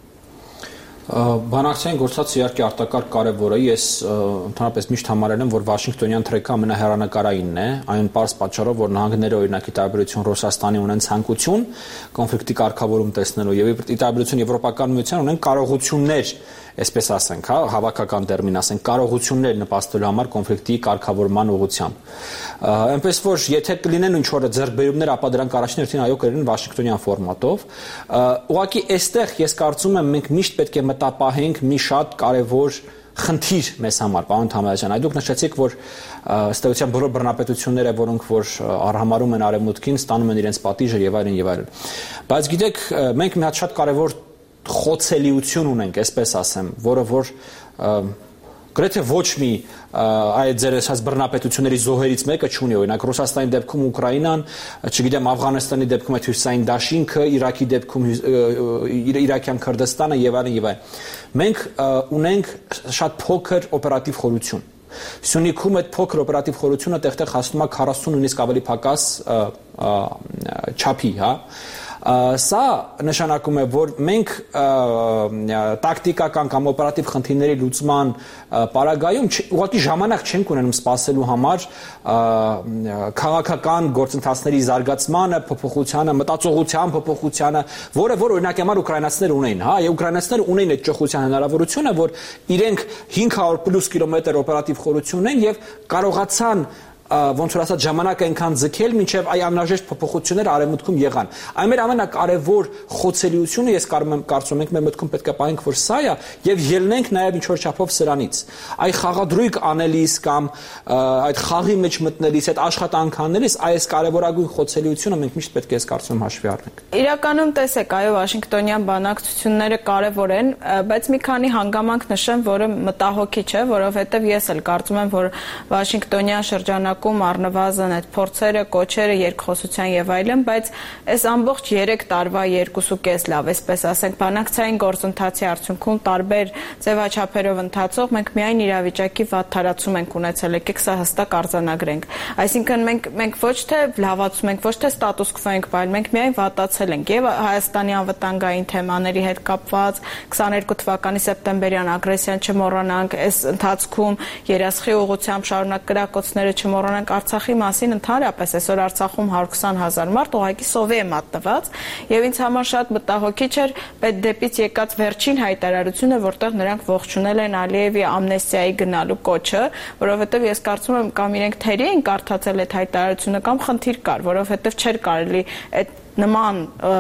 Բանակցային գործընթացը իհարկե արտակարգ կարևոր է, ես ընդհանրապես միշտ համարել եմ, որ Վաշինգտոնյան թրեքը ամենահեռանկարայինն է, այն պարզ պատճառով, որ նահանգները օրինակի տարբերություն Ռուսաստանի ունեն ցանկություն կոնֆլիկտի կարգավորում տեսնելու եւ ի տարբերություն Եվրոպական միության ունեն կարողություններ այսպես ասենք, հա, հավաքական տերմին ասենք, կարողություններ նպաստելու համար կոնֆլիկտի կարգավորման ուղղությամբ։ Այնպես որ եթե կլինեն ինչ որ ձեռքբերումներ, ապա դրանք առաջին հերթին այո կլինեն Վաշինգտոնյան ֆորմատով։ Ուղղակի այստեղ ես կարծում եմ մենք միշտ պետք է մտապահենք մի շատ կարևոր խնդիր մեզ համար, պարոն Թամրազյան, այդուք նշեցիք, որ ըստ էության բոլոր բռնապետությունները, որոնք որ արհամարում են արևմուտքին, ստանում են իրենց պատիժը եւ այլն եւ այլն։ Բայց գիտեք, մենք մի հատ շատ կարևոր խոցելիություն ունենք, այսպես ասեմ, որը որ գրեթե ոչ մի այդ ձեր ասած բռնապետությունների զոհերից մեկը չունի, օրինակ Ռուսաստանի դեպքում Ուկրաինան, չգիտեմ Աֆղանստանի դեպքում այդ հյուսիսային դաշինքը, Իրաքի դեպքում Իրաքյան Քրդստանը եւ այլն եւ այլն։ Մենք ունենք շատ փոքր օպերատիվ խորություն։ Սյունիքում այդ փոքր օպերատիվ խորությունը տեղ-տեղ հասնում է 40 նույնիսկ ավելի պակաս չափի, հա։ Սա նշանակում է, որ մենք տակտիկական կամ օպերատիվ խնդիրների լուծման պարագայում ուղղակի ժամանակ չենք ունենում սպասելու համար քաղաքական գործընթացների զարգացմանը, փոփոխությանը, մտածողության փոփոխությանը, որը որ օրինակ համար ուկրաինացիները ունեն, հա, եւ ուկրաինացիները ունեն այդ ճոխության հնարավորությունը, որ իրենք 500+ կիլոմետր օպերատիվ խորություն ունեն եւ կարողացան ոնց որ ասած ժամանակը այնքան ձգել, մինչև այ անհրաժեշտ փոփոխություններ արևմուտքում եղան։ Այն մեր ամենակարևոր խոցելիությունը ես կարծում ենք մեր մտքում պետք է պահենք, որ սա է եւ ելնենք նաեւ ինչ որ չափով սրանից։ Այ խաղադրույք անելիս կամ այդ խաղի մեջ մտնելիս, այդ աշխատանք անելիս այս կարևորագույն խոցելիությունը մենք միշտ պետք է ես կարծում հաշվի առնենք։ Իրականում տեսեք, այո, Վաշինգտոնյան բանակցությունները կարևոր են, բայց մի քանի հանգամանք նշեմ, որը մտահոգիչ է, որովհետեւ ես էլ կարծում եմ, որ Վաշինգտոնյան շրջանակում առնվազն այդ փորձերը, կոչերը, երկխոսության եւ այլն, բայց այս ամբողջ 3 տարվա 2.5 լավ, այսպես ասենք, բանակցային գործընթացի արդյունքում տարբեր ձևաչափերով ընթացող մենք միայն իրավիճակի վատթարացում ենք ունեցել, եկեք սա հստակ արձանագրենք։ Այսինքն մենք ոչ թե լավացում ենք, ոչ թե ստատուս քվո ենք, այլ մենք միայն վատացել ենք եւ Հայաստանի անվտանգային թեմաների հետ կապված 22 թվականի սեպտեմբերյան ագրեսիան չմոռանանք, այս ընթացքում երասխի ուղղությամբ շարունակ կրակոցները չմոռանանք, Արցախի մասին ընդհանրապես այսօր Արցախում 120,000 մարդ ուղղակի սովի է մատնված եւ ինձ համար շատ մտահոգիչ էր պետդեպից եկած վերջին հայտարարությունը, որտեղ նրանք ողջունել են Ալիևի ամնեստիայի գնալու կոչը, որովհետեւ ես կարծում եմ կամ իրենք թերի են կարդացել այդ հայտարարությունը կամ խնդիր կար, որովհետեւ չէր կարելի այդ նման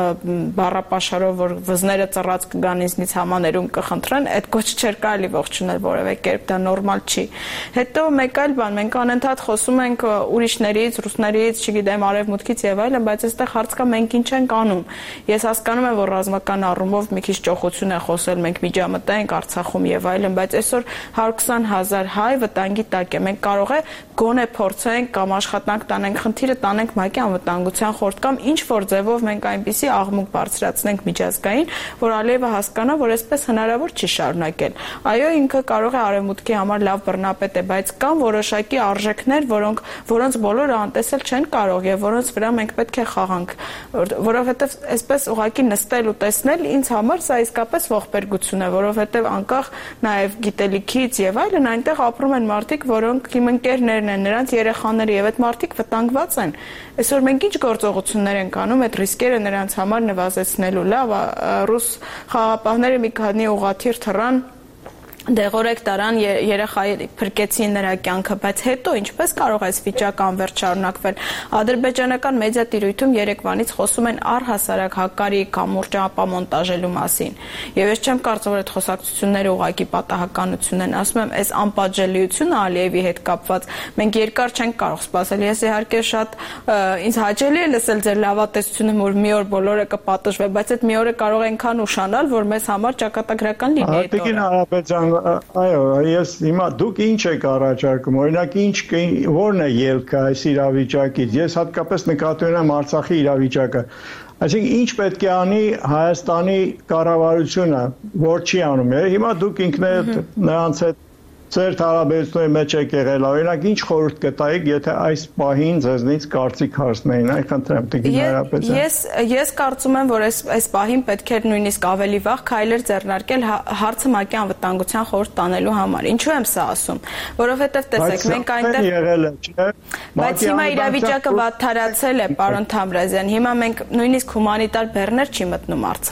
բառապաշարով, որ վզները ծռած կգան ինձնից համաներում կխնդրեն, այդ կոչը չէր կարելի ողջունել որևէ կերպ, դա նորմալ չի։ Հետո մեկ այլ բան, մենք անընդհատ խոսում ենք ուրիշներից, ռուսներից, չգիտեմ, արևմուտքից եւ այլն, բայց այստեղ հարց կա մենք ինչ ենք անում։ Ես հասկանում եմ, որ ռազմական առումով մի քիչ ճոխություն է խոսել, մենք միջամտենք Արցախում եւ այլն, բայց այսօր 120,000 հայ վտանգի տակ է։ Մենք կարող է գոնե փորձենք կամ աշխատանք տանենք, խնդիրը տանենք ՄԱԿ-ի անվտանգության խորհուրդ կամ ինչ որ ով մենք այնպիսի աղմուկ բարձրացնենք միջազգային, որ Ալիևը հասկանա, որ այսպես հնարավոր չի շարունակել։ Այո, ինքը կարող է արևմուտքի համար լավ բռնապետ է, բայց կան որոշակի արժեքներ, որոնց բոլորը անտեսել չեն կարող եւ որոնց վրա մենք պետք է խաղանք, որովհետեւ այսպես ուղղակի նստել ու տեսնել ինձ համար սա իսկապես ողբերգություն է, որովհետեւ անկախ նաեւ գիտելիքից եւ այլն այնտեղ ապրում են մարդիկ, որոնք իմ ընկերներն են, նրանց երեխաները եւ այդ մարդիկ վտանգված են։ Այսօր մենք ինչ գործողություններ ենք անում այդ ռիսկերը նրանց համար նվազեցնելու։ Լավ, ռուս խաղապահները մի քանի ուղղաթիռ թռան, դեղորեք տարան, երեխայի փրկեցին նրա կյանքը, բայց հետո ինչպես կարող է այս վիճակը անվերջ շարունակվել։ Ադրբեջանական մեդիա տիրույթում երեկվանից խոսում են առհասարակ Հակարի կամուրջը ապամոնտաժելու մասին։ Եվ ես չեմ կարծում, որ այդ խոսակցությունները ուղղակի պատահականություն են, ասում եմ, այս անպատժելիությունը Ալիևի հետ կապված մենք երկար չենք կարող սպասել։ Ես իհարկե շատ ինձ հաճելի է լսել ձեր լավատեսությունը, որ մի օր բոլորը կպատժվեն, բայց այդ մի օրը կարող է այնքան ուշանալ, որ մեզ համար ճակատագրական լինի այդ օրը։ Այո, ես հիմա դուք ինչ եք առաջարկում, օրինակ որն է ելքը այս իրավիճակից, ես հատկապես նկատի ունեմ Արցախի իրավիճակը, այսինքն ինչ պետք է անի Հայաստանի կառավարությունը, որ չի անում, հիմա դուք ինքներդ նրանց հետ ձեր հարաբերությունների մեջ եք եղել, օրինակ ինչ խորհուրդ կտայիք, եթե այս պահին ձեզնից կարծիք հարցնեին, այ խնդրեմ տիկին Հարապետյան։ Ես կարծում եմ, որ այս պահին պետք է նույնիսկ ավելի վաղ քայլեր ձեռնարկել հարցը ՄԱԿ-ի անվտանգության խորհուրդ տանելու համար։ Ինչու եմ սա ասում, որովհետև տեսեք, մենք այնտեղ եղել է, չէ՞։ Բայց հիմա իրավիճակը վատթարացել է, պարոն Թամրազյան, հիմա մենք նույնիսկ հումանիտար բեռներ չի մտնում Արցախ։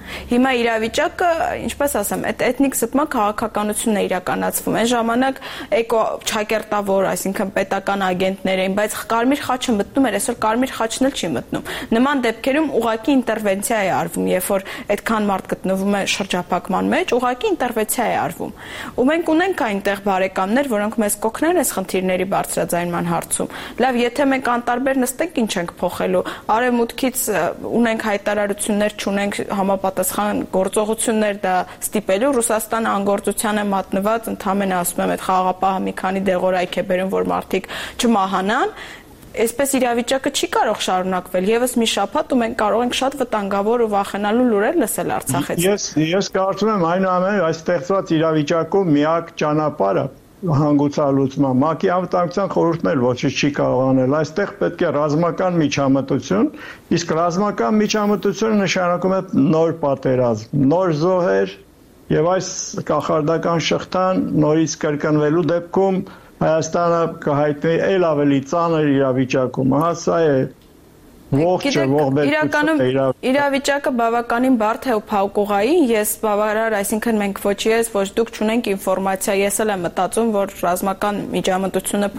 Հիմա իրավիճակը, ինչպես ասեմ, այդ էթնիկ զտման քաղաքականությունն է իրականացվում։ Այն ժամանակ էկո ճակերտավոր, այսինքն պետական ագենտներ էին, բայց Կարմիր խաչը մտնում էր, այսօր Կարմիր խաչն էլ չի մտնում։ Նման դեպքերում ուղղակի ինտերվենցիա է արվում, երբ որ այդքան մարդ գտնվում է շրջափակման մեջ, ուղղակի ինտերվենցիա է արվում։ Ու մենք ունենք այնտեղ բարեկամներ, որոնք մեզ կօգնեն այս խնդիրների բարձրաձայնման հարցում։ Լավ, եթե մենք անտարբեր նստենք, ինչ ենք փոխելու։ Արևմուտքից ունենք հայտարարություններ, չունենք համապատասխան գործողություններ դա ստիպելու։ Ռուսաստանը անգործության է մատնված, ընդհանրապես ասում եմ, այդ խաղաղապահը մի քանի դեղորայք է բերում, որ մարդիկ չմահանան։ Այսպես իրավիճակը չի կարող շարունակվել։ Եվս մի շաբաթ ու մենք կարող ենք շատ վտանգավոր ու վախենալու լուրեր լսել Արցախից։ Ես կարծում եմ այնուամենայնիվ այս ստեղծված իրավիճակում միակ ճանապարհը հանգուցալուծման ՄԱԿ-ի անվտանգության խորհուրդն էլ ոչինչ չի կարող անել։ Այստեղ պետք է ռազմական միջամտություն, իսկ ռազմական միջամտությունը նշանակում է նոր պատերազմ, նոր զոհեր եւ այս կախարդական շղթան նորից կրկնվելու դեպքում Հայաստանը կհայտնի էլ ավելի ծանր իրավիճակում։ Ահա սա է Իրավիճակը բավականին բարդ է ու փակուղային, ես բավարար, այսինքն մենք ոչ ես, ոչ դուք չունենք ինֆորմացիա, ես էլ եմ մտածում, որ ռազմական միջամտությունը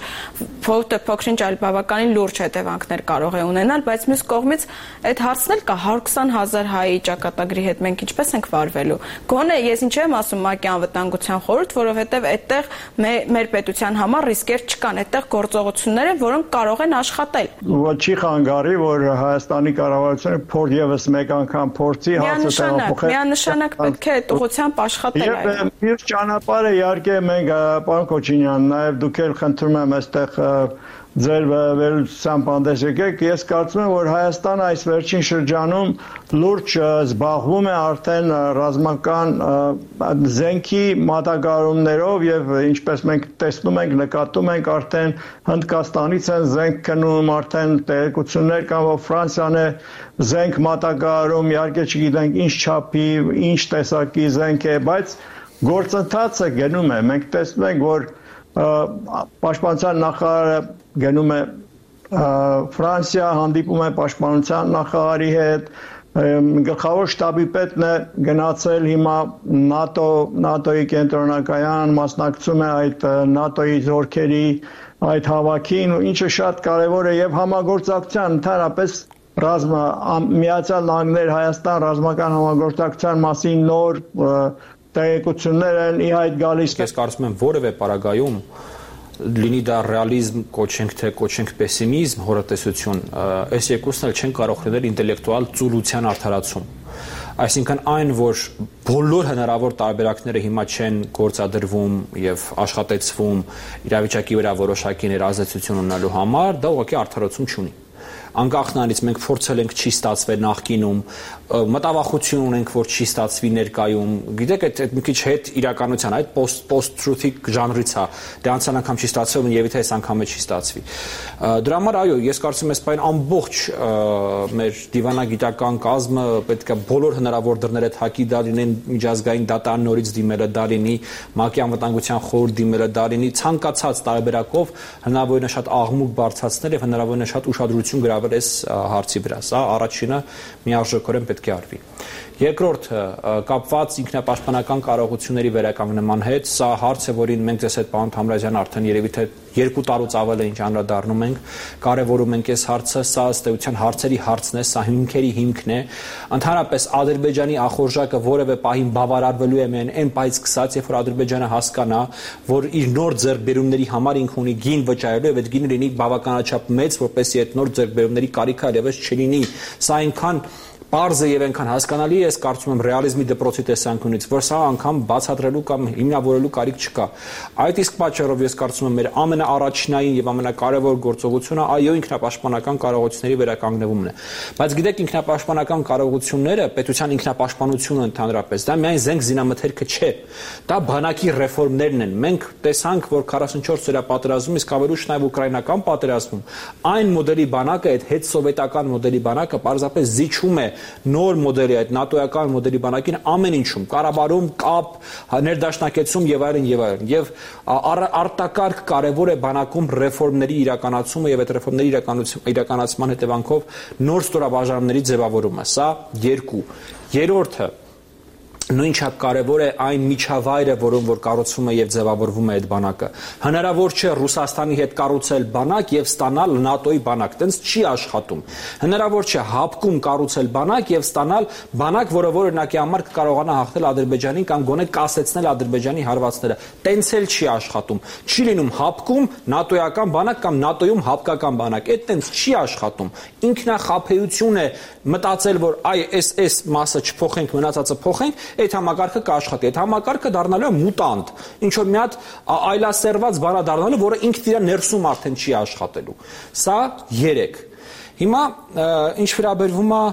փոքրինչ այլ բավականին լուրջ հետևանքներ կարող է ունենալ, բայց մյուս կողմից այդ հարցն էլ կա 120,000 հայի ճակատագրի հետ մենք ինչպես ենք վարվելու։ Գոնե ես ինչ եմ ասում ՄԱԿ-ի անվտանգության խորհուրդ, որովհետև այդտեղ մեր պետության համար ռիսկեր չկան, այդտեղ գործողություններ են, որոնք կարող են աշխատել։ Չի խանգարի, որ Հայաստանի կառավարությունը փոր եւս մեկ անգամ փորձի հարցը տեղափոխել։ Միանշանակ պետք է այդ ուղղությամբ աշխատել այո։ Մյուս ճանապարհը իհարկե մենք պարոն Քոչինյան, նաեւ դուք էլ խնդրում եմ այստեղ ձեր վերլուծությամբ հանդես եկեք, ես կարծում եմ, որ Հայաստանը այս վերջին շրջանում լուրջ զբաղվում է արդեն ռազմական զենքի մատակարարումներով եւ ինչպես մենք տեսնում ենք, նկատում ենք արդեն Հնդկաստանից են զենք գնում, արդեն տեղեկություններ կան, որ Ֆրանսիան է զենք մատակարարում, իհարկե չգիտենք ինչ չափի, ինչ տեսակի զենք է, բայց գործընթացը գնում է, մենք տեսնում ենք, որ Պաշտպանության նախարարը գնում է Ֆրանսիա, հանդիպում է Պաշտպանության նախարարի հետ, գլխավոր շտաբի պետն է գնացել հիմա ՆԱՏՕ-ի կենտրոնակայան, մասնակցում է այդ ՆԱՏՕ-ի զորքերի այդ հավաքին, ինչը շատ կարևոր է եւ համագործակցության ընդհանրապես Միացյալ Նահանգներ Հայաստան ռազմական համագործակցության մասին նոր տեղեկություններ են ի հայտ գալիս։ Ես կարծում եմ որևէ պարագայում լինի դա ռեալիզմ կոչենք թե կոչենք պեսիմիզմ, հորատեսություն, այս երկուսն էլ չեն կարող լինել ինտելեկտուալ ծուլության արդարացում։ Այսինքն այն, որ բոլոր հնարավոր տարբերակները հիմա չեն գործադրվում եւ աշխատեցվում իրավիճակի վրա որոշակի ներազդեցություն ունենալու համար, դա ուղղակի արդարացում չունի։ Անկախ նրանից մենք փորձել ենք չի ստացվել նախկինում, մտավախություն ունենք, որ չի ստացվի ներկայում։ Գիտեք, այդ մի քիչ հետ իրականության, այդ post-truth-իկ ժանրից է։ Դե անցյալ անգամ չի ստացվել, եւ եթե այս անգամ չի ստացվի։ Դրա համար այո, ես կարծում եմ, այս բան ամբողջ մեր դիվանագիտական կազմը պետք է բոլոր հնարավոր դռները թակի դա լինեն, միջազգային դատան նորից դիմելը դա լինի, ՄԱԿ-ի անվտանգության խորհուրդ դիմելը դա լինի, ցանկացած տարբերակով հնարավորինս շատ աղմուկ բարձրացնել եւ հնարավորինս շատ ուշադրություն գրավել այս հարցի վրա։ Սա առաջինը միարժեքորեն պետք է արվի։ Երկրորդը կապված ինքնապաշտպանական կարողությունների վերականգնման հետ, սա հարց է, որին մենք ձեզ հետ պարոն Թամրազյան արդեն երևի թե 2 տարուց ավել է ինչ անդրադառնում ենք, կարևորում ենք այս հարցը, սա ըստ էության հարցերի հարցն է, սա հիմքերի հիմքն է։ Ընդհանրապես Ադրբեջանի ախորժակը որևէ պահին բավարարվելու է միայն այն պահից սկսած, երբ որ Ադրբեջանը հասկանա, որ իր նոր ձեռքբերումների համար ինքը ունի գին վճարելու եւ այդ գինը լինի բավականաչափ մեծ, որպեսզի այդ նոր ձեռքբերումների կարիքը այլևս չլինի։ Սա այնքան Պարզ է եւ այնքան հասկանալի է, ես կարծում եմ ռեալիզմի դպրոցի տեսանկյունից, որ սա անգամ բացատրելու կամ հիմնավորելու կարիք չկա։ Այդ իսկ պատճառով ես կարծում եմ մեր ամենաառաջնային եւ ամենակարևոր գործողությունը այո ինքնապաշտպանական կարողությունների վերականգնումն է։ Բայց գիտեք, ինքնապաշտպանական կարողությունները, պետության ինքնապաշտպանությունը ընդհանրապես, դա միայն զենք զինամթերքը չէ։ Դա բանակի ռեֆորմներն են։ Մենք տեսանք, որ 44 ծրա պատերազմում, իսկ ավելի ուշ նաեւ ուկրաինական պատերազմում այն մոդելի բանակը, այդ հետ սովետական մոդելի բանակը պարզապես զիջում է նոր մոդելի, այդ նատոյական մոդելի բանակին ամեն ինչում, կառավարում, կապ, ներդաշնակեցում եւ այլն եւ այլն։ Եւ արտակարգ կարեւոր է բանակում ռեֆորմների իրականացումը եւ այդ ռեֆորմների իրականացման հետևանքով նոր ստորաբաժանումների ձևավորումը։ Սա երկու։ Երրորդը նույնչափ կարևոր է այն միջավայրը, որում որ կառուցվում է եւ ձևավորվում է այդ բանակը։ Հնարավոր չէ Ռուսաստանի հետ կառուցել բանակ եւ ստանալ ՆԱՏՕ-ի բանակ, տենց չի աշխատում։ Հնարավոր չէ հապկում կառուցել բանակ եւ ստանալ բանակ, որը օրինակի համար կկարողանա հաղթել Ադրբեջանին կամ գոնե կասեցնել Ադրբեջանի հարվածները։ Տենց էլ չի աշխատում։ Չի լինում հապկում ՆԱՏՕ-ական բանակ կամ ՆԱՏՕ-ում հապկական բանակ։ Այդ տենց չի աշխատում։ Ինքնախաբեություն է մտածել, որ այս մասը չփոխենք, մնացածը փոխենք, այդ համակարգը կաշխատի։ Այդ համակարգը դառնալու է մուտանտ, ինչ որ մի հատ այլասերված բառ դառնալու, որը ինքն իր ներսում արդեն չի աշխատելու։ Սա 3։ Հիմա ինչ վերաբերվում է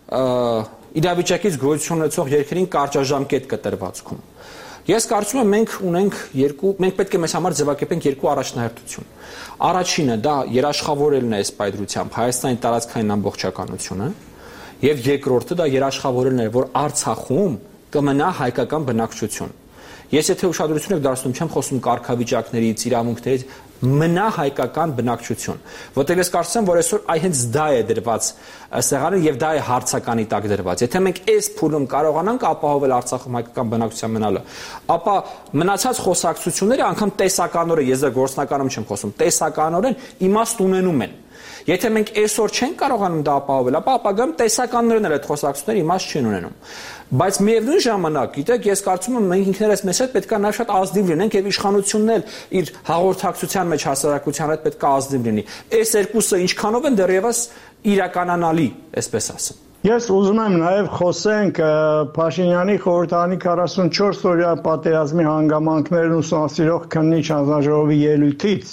իրավիճակից գոյություն ունեցող երկրին կարճաժամկետ կտրվածքում։ Ես կարծում եմ մենք պետք է մեզ համար ձևակերպենք երկու առաջնահերթություն։ Առաջինը դա երաշխավորելն է այս պայծրությամբ Հայաստանի տարածքային ամբողջականությունը, եւ երկրորդը դա երաշխավորելն է, որ Արցախում կմնա հայկական բնակչություն։ Ես եթե ուշադրություն եք դարձնում, չեմ խոսում կարգավիճակներից, իրավունքներից, մնա հայկական բնակչություն, որտեղ ես կարծում եմ, որ այսօր հենց դա է դրված սեղանը եւ դա է հարցականի տակ դրված։ Եթե մենք այս փուլում կարողանանք ապահովել Արցախում հայկական բնակչության մնալը, ապա մնացած խոսակցությունները անգամ տեսականորեն, ես դա գործնականում չեմ խոսում, տեսականորեն իմաստ ունենում են։ Եթե մենք այսօր չենք կարողանում դա ապահովել, ապա ապագայում տեսականորեն էլ այդ խոսակցությունները իմաստ չեն ունենում։ Բայց միևնույն ժամանակ, գիտեք, ես կարծում եմ մենք ինքներս մեզ հետ պետք է նաև շատ ազնիվ լինենք եւ իշխանությունն էլ իր հաղորդակցության մեջ հասարակության հետ պետք է ազնիվ լինի։ Այս երկուսը ինչքանով են դեռևս իրականանալի, այսպես ասեմ։ Ես ուզում եմ նաև խոսենք Փաշինյանի խորհրդարանի 44-օրյա պատերազմի հանգամանքներն ուսումնասիրող քննիչ հանձնաժողովի ելույթից։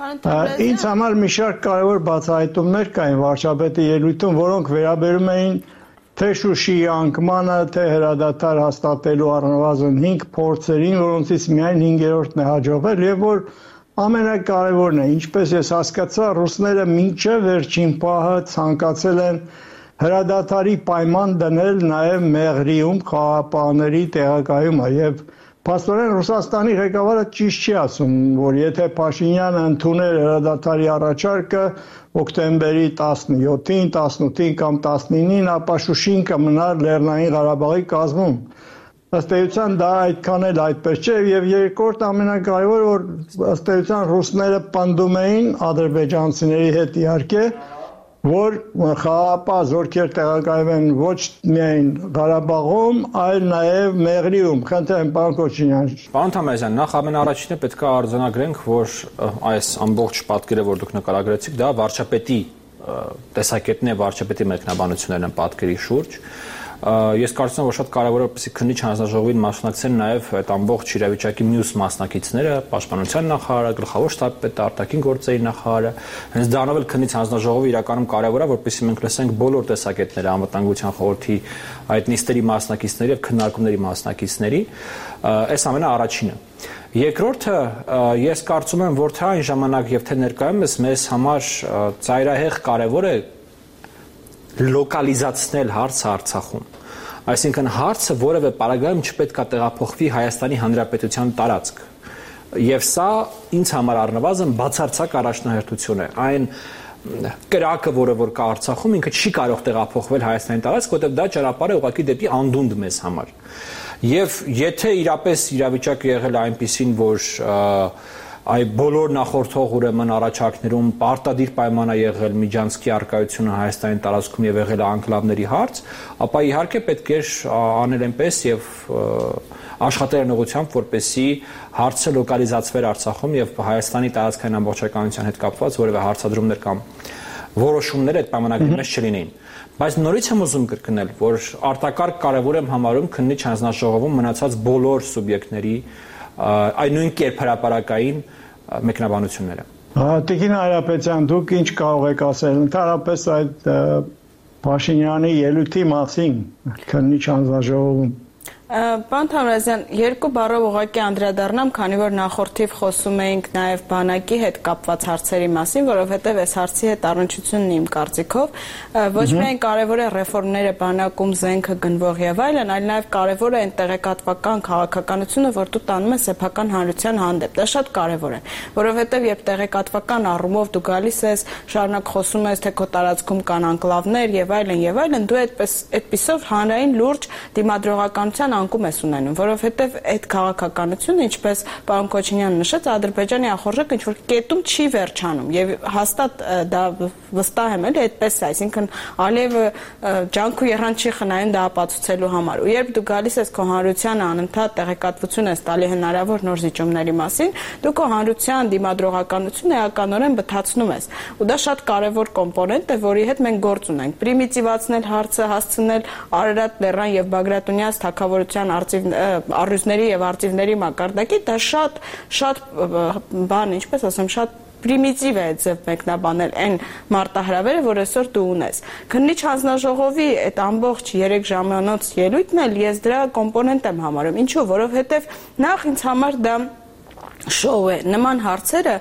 Ինձ համար մի շարք կարևոր բացահայտումներ կային վարչապետի ելույթում, որոնք վերաբերում էին թե Շուշիի անկմանը, թե հրադադար հաստատելու առնվազն 5 փորձերին, որոնցից միայն 5-րդն է հաջողվել, եւ որ ամենակարևորն է, ինչպես ես հասկացա, ռուսները մինչև վերջին պահը ցանկացել են հրադադարի պայման դնել նաև Մեղրիում խաղաղապահների տեղակայումը եւ Փաստորեն Ռուսաստանի ղեկավարը ճիշտ չի ասում, որ եթե Փաշինյանը ընդուներ հրադադարի առաջարկը օկտեմբերի 17-ին, 18-ին կամ 19-ին, ապա Շուշին կմնար Լեռնային Ղարաբաղի կազմում։ Ըստ էության դա այդքան էլ այդպես չէ եւ երկրորդ ամենակարևորը, որ ըստ էության ռուսները պնդում էին ադրբեջանցիների հետ իհարկե, որ խաղաղապահ զորքեր տեղակայվեն ոչ միայն Ղարաբաղում, այլ նաև Մեղրիում։ Խնդրեմ, պարոն Քոչինյան։ Պարոն Թամազյան, նախ ամենաառաջինը պետք է արձանագրենք, որ այս ամբողջ պատկերը, որ դուք նկարագրեցիք, դա վարչապետի տեսակետն է, վարչապետի մեկնաբանություններն են պատկերի շուրջ։ Ես կարծում եմ, որ շատ կարևոր է, որպեսզի քննիչ հանձնաժողովին մասնակցեն նաև այդ ամբողջ իրավիճակի մյուս մասնակիցները, Պաշտպանության նախարարը, Գլխավոր շտաբի-պետը, Արտաքին գործերի նախարարը։ Հենց դրանով էլ քննիչ հանձնաժողովը իրականում կարևոր է, որպեսզի մենք լսենք բոլոր տեսակետները Անվտանգության խորհրդի այդ նիստերի մասնակիցների եւ քննարկումների մասնակիցների։ Այս ամենաառաջինը։ Երկրորդը, ես կարծում եմ, որ թե այն ժամանակ եւ թե ներկայումս մեզ համար ծայրահեղ կարևոր է լոկալիզացնել հարցը Արցախում։ Այսինքն հարցը որևէ պարագայում չպետք է տեղափոխվի Հայաստանի Հանրապետության տարածք։ Եվ սա ինձ համար առնվազն բացարձակ առաջնահերթություն է։ Այն կրակը, որ կա Արցախում, ինքը չի կարող տեղափոխվել Հայաստանի տարածք, որտեղ դա ճանապարհ է ուղղակի դեպի անդունդ մեզ համար։ Եվ եթե իրապես իրավիճակը եղել է այնպիսին, որ այ բոլոր նախորդող ուրեմն առաջարկներում պարտադիր պայման է եղել Միջանցքի արկայությունը Հայաստանի տարածքում եւ եղել է անկլավների հարց, ապա իհարկե պետք է անել այնպես եւ աշխատել ուղղությամբ, որպեսզի հարցը լոկալիզացվեր Արցախում եւ Հայաստանի տարածքային ամբողջականության հետ կապված որևէ հարցադրումներ կամ որոշումներ այդ պայմանագրի մեջ չլինեին։ Բայց նորից եմ ուզում կրկնել, որ արտակարգ կարևոր եմ համարում քննիչ հանձնաժողովում մնացած բոլոր սուբյեկտների այն նույն կերպ հրապարակային մեկնաբանությունները։ Տիկին Հայրապետյան, դուք ինչ կարող եք ասել ընդհանրապես այդ Փաշինյանի ելույթի մասին քննիչ հանձնաժողովում։ Պարոն Թամրազյան, երկու բառով ուղղակի անդրադառնամ, քանի որ նախորդիվ խոսում էինք նաև բանակի հետ կապված հարցերի մասին, որովհետև այս հարցի հետ առնչությունն իմ կարծիքով ոչ միայն կարևոր է ռեֆորմները բանակում զենքը գնվող եւ այլն, այլ նաև կարևոր է այն տեղեկատվական քաղաքականությունը, որ դու տանում ես սեփական հանրության հանդեպ։ Դա շատ կարևոր է, որովհետև երբ տեղեկատվական առումով դու գալիս ես, շարունակ խոսում ես, թե քո տարածքում կան անկլավներ եւ այլն, դու այդպիսով հանրային լուրջ դիմադրողականության անկում ես ունենում, որովհետև այդ քաղաքականությունը, ինչպես պարոն Քոչինյանը նշեց, Ադրբեջանի ախորժակը ինչ-որ կետում չի վերջանում եւ հաստատ դա վստահ եմ էլի այդպես է, այսինքն Ալիևը ջանք ու եռան չի խնայում դա ապացուցելու համար։ Ու երբ դու գալիս ես քո հանրությանը անընդհատ տեղեկատվություն ես տալի հնարավոր նոր զիջումների մասին, դու քո հանրության դիմադրողականությունը էականորեն բթացնում ես։ Ու դա շատ կարևոր կոմպոնենտ է, որի հետ մենք գործ ունենք։ Պրիմիտիվացնել հարցը, հասցնել Արարատ, Լեռան եւ Բագրատունյաց թագավորության առյուծների եւ արծիվների մակարդակի, դա շատ բան, ինչպես ասեմ, շատ պրիմիտիվ է ձև մեկնաբանել այն մարտահրավերը, որ այսօր դու ունես։ Քննիչ հանձնաժողովի այդ ամբողջ 3 ժամանոց ելույթն էլ ես դրա կոմպոնենտ եմ համարում։ Ինչու՞, որովհետև նախ ինձ համար դա շոու է, նման հարցերը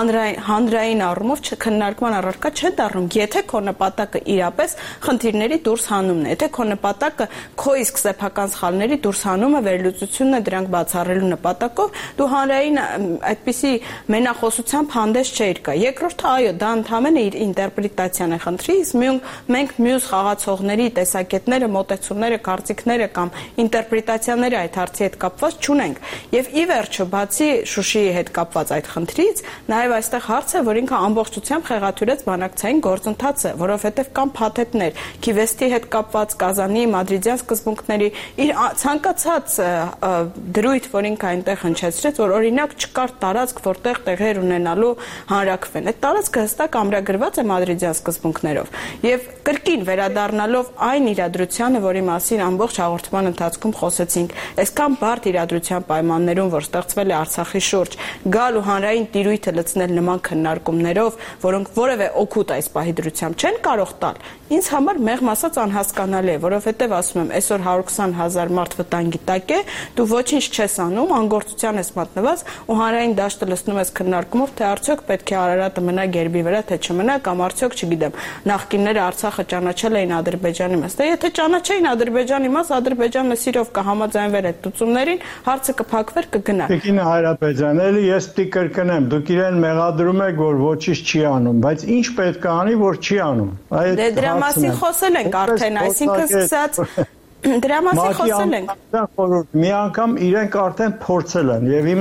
հանրային առումով քննարկման առարկա չեն դառնում, եթե քո նպատակը իրապես խնդիրների դուրս հանումն է, եթե քո նպատակը քո իսկ սեփական սխալների դուրս հանումը վերլուծությունն է դրանք բացառելու նպատակով, դու հանրային այդպիսի մենախոսությամբ հանդես չէիր գա։ Երկրորդը, այո, դա ընդհանրապես իր ինտերպրետացիան է խնդրի, մենք մյուս խաղացողների տեսակետները, մոտեցումները, կարծիքները կամ ինտերպրետացիաները այդ հարցի հետ կապված չունենք։ Եվ ի վերջո, բացի Շուշիի հետ կապված այդ խնդրից, նաև այստեղ հարց է, որ ինքը ամբողջությամբ խեղաթյուրեց բանակցային գործընթացը, որովհետև կան փաթեթներ, Քիվեստի հետ կապված, Կազանի, Մադրիդյան սկզբունքների, իր ցանկացած դրույթ, որ ինքը այնտեղ հնչեցրեց, որ օրինակ չկար տարածք, որտեղ տեղեր ունենալու հանրաքվեն։ Այդ տարածքը հստակ ամրագրված է Մադրիդյան սկզբունքներով։ Եվ կրկին վերադառնալով այն իրադրությանը, որի մասին ամբողջ հաղորդման ընթացքում խոսեցինք, այսքան բարդ իրադրության պայմաններում, որ ստեղծվել է Արցախի շուրջ, գալ ու հանրային տիրույթը լցնել նման քննարկումներով, որոնք որևէ օգուտ այս պահի դրությամբ չեն կարող տալ, ինձ համար մեղմ ասած անհասկանալի է, որովհետև ասում եմ, այսօր 120,000 մարդ վտանգի տակ է, դու ոչինչ չես անում, անգործության ես մատնված ու հանրային դաշտը լցնում ես քննարկումով, թե արդյոք պետք է Արարատը մնա գերբի վրա, թե չմնա, կամ արդյոք, չգիտեմ, նախկինները Արցախը ճանաչել էին Ադրբեջանի մաս։ Դե եթե ճանաչեին Ադրբեջանի մաս, Ադրբեջանը սիրով կհամաձայնվեր այդ լուծումներին, հարցը կփակվեր, կգնար։ Տիկին Հայրապետյան, էլի ես պիտի կրկնեմ, դուք իրեն մեղադրում եք, որ ոչինչ չի անում, բայց ինչ պետք է անի, որ չի անում։ Դե դրա մասին խոսել ենք արդեն, այսինքն սկսած դրա մասին խոսել ենք։ Մի անգամ իրենք արդեն փորձել են եւ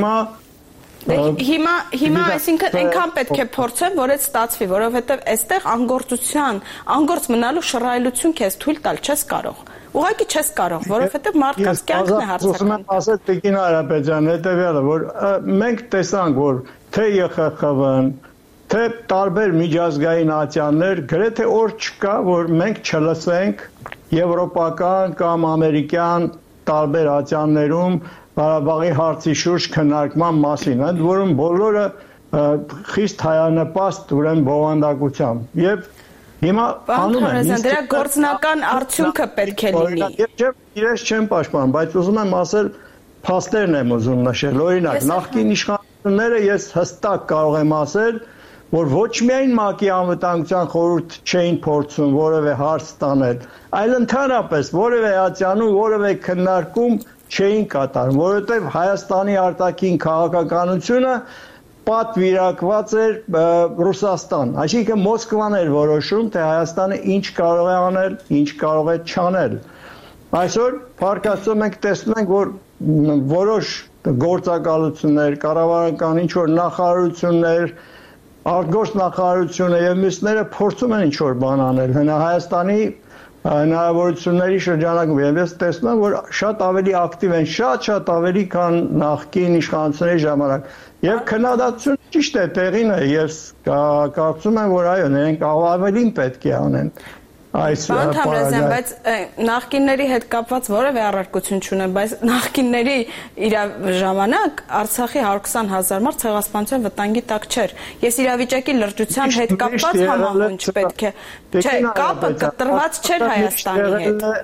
Հիմա այսինքն այնքան պետք է փորձեն, որ այդ ստացվի, որովհետև այստեղ անգործ մնալու շռայլություն քեզ թույլ տալ չես կարող։ Ուղղակի չես կարող, որովհետև մարդկանց կյանքն է հարցական։ Ես ասել Տիկին Հայրապետյան, հետեւյալը, որ մենք տեսանք, որ թե ԵԽԽՎ-ն, թե տարբեր միջազգային ատյաններ գրեթե օր չկա, որ մենք չլսենք եվրոպական կամ ամերիկյան տարբեր ատյաններում Ղարաբաղի հարցի շուրջ քննարկման մասին, ընդ որում բոլորը խիստ հայանպաստ ուրեմն բովանդակությամբ։ Եվ հիմա անում են։ Դրա գործնական արդյունքը պետք է լինի։ Ես չեմ պաշտպանում, բայց ուզում եմ ասել, փաստերն եմ ուզում նշել։ Օրինակ, նախկին իշխանությունները ես հստակ կարող եմ ասել, որ ոչ միայն ՄԱԿ-ի անվտանգության խորհուրդ չէին փորձում որևէ հարց տանել, այլ ընդհանրապես որևէ ատյանում որևէ քննարկում չէին կատարում, որովհետև Հայաստանի արտաքին քաղաքականությունը պատվիրակված էր Ռուսաստան, այսինքն Մոսկվան էր որոշում, թե Հայաստանը ինչ կարող է անել, ինչ կարող է չանել։ Այսօր փառք մենք տեսնում ենք, որ որոշ գործակալություններ, կառավարական ինչ-որ նախարարություններ, արտգործ նախարարությունը եւ մյուսները փորձում են ինչ-որ բան անել Հայաստանի հնարավորությունների շրջանակում եւ ես տեսնում եմ, որ շատ ավելի ակտիվ են, շատ ավելի, քան նախկին իշխանությունների ժամանակ։ Եվ քննադատությունը ճիշտ է, տեղին է, ես կարծում եմ, որ այո, նրանք ավելին պետք է անեն։ Պարոն Թամրազյան, բայց նախկինների հետ կապված որևէ առարկություն չունեմ, բայց նախկինների իր ժամանակ Արցախի 120,000 մարդ ցեղասպանության վտանգի տակ չէր։ Ես իրավիճակի լրջության հետ կապված համահունչ պետք է։ Չէ, կապը կտրված չէր Հայաստանի հետ։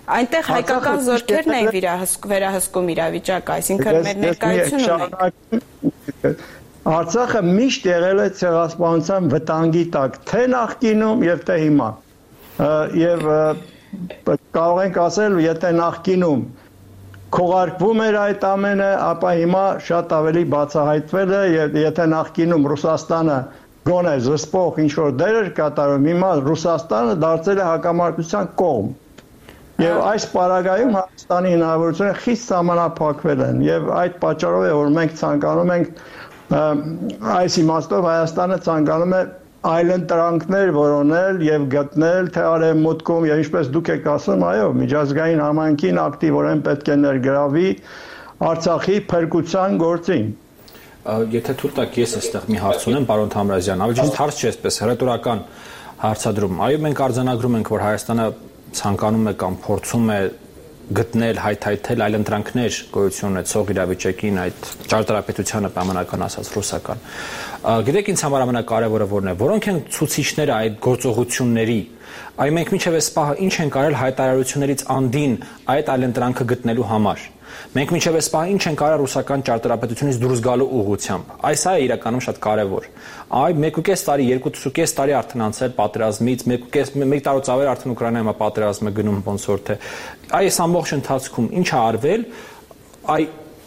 Այնտեղ հայկական զորքերն են վերահսկում իրավիճակը, այսինքն մեր ներկայությունը ունենք։ Արցախը միշտ եղել է ցեղասպանության վտանգի տակ, թե նախկինում եւ թե հիմա։ Եվ կարող ենք ասել, եթե նախկինում քողարկվում էր այդ ամենը, ապա հիմա շատ ավելի բացահայտվել է եւ եթե նախկինում Ռուսաստանը գոնե զսպող ինչ որ դեր էր կատարում, հիմա Ռուսաստանը դարձել է հակամարտության կողմ։ Եվ այս պարագայում Հայաստանի հնարավորությունները խիստ սահմանափակվել են եւ այդ պատճառով է որ մենք ցանկանում ենք այս իմաստով Հայաստանը ցանկանում է այլընտրանքներ որոնել եւ գտնել թե արևմուտքում եւ ինչպես դուք եք ասում, այո, միջազգային համայնքին ակտիվորեն պետք է ներգրավի Արցախի փրկության գործին։ Եթե թույլ տաք ես այստեղ մի հարց ունեմ, պարոն Թամրազյան, ավելի ճիշտ հարց չէ, այսպես հռետորական հարցադրում։ Այո, մենք արձանագրում ենք, որ Հայաստանը ցանկանում է կամ փորձում է գտնել հայթայթել այլընտրանքներ գոյություն ունեցող իրավիճակին այդ ճարտարապետությանը պայմանական ասած ռուսական։ Գիտեք ինձ համար ամենակարևորը որն է, որոնք են ցուցիչները այդ գործողությունների, այ մենք մինչև այս պահը ինչ են կարել հայտարարություններից անդին այդ այլընտրանքը գտնելու համար։ Մենք մինչև այս պահը ինչ են կարել ռուսական ճարտարապետությունից դուրս գալու ուղղությամբ։ Այս է իրականում շատ կարևոր։ Այ 1.5 տարի, 2.5 տարի արդեն անցել պատերազմից, 1 տարուց ավել արդեն Ուկրաինայում պատերազմը գնում ոնց որ թե այս ամբողջ ընթացքում ինչ է արվել, այ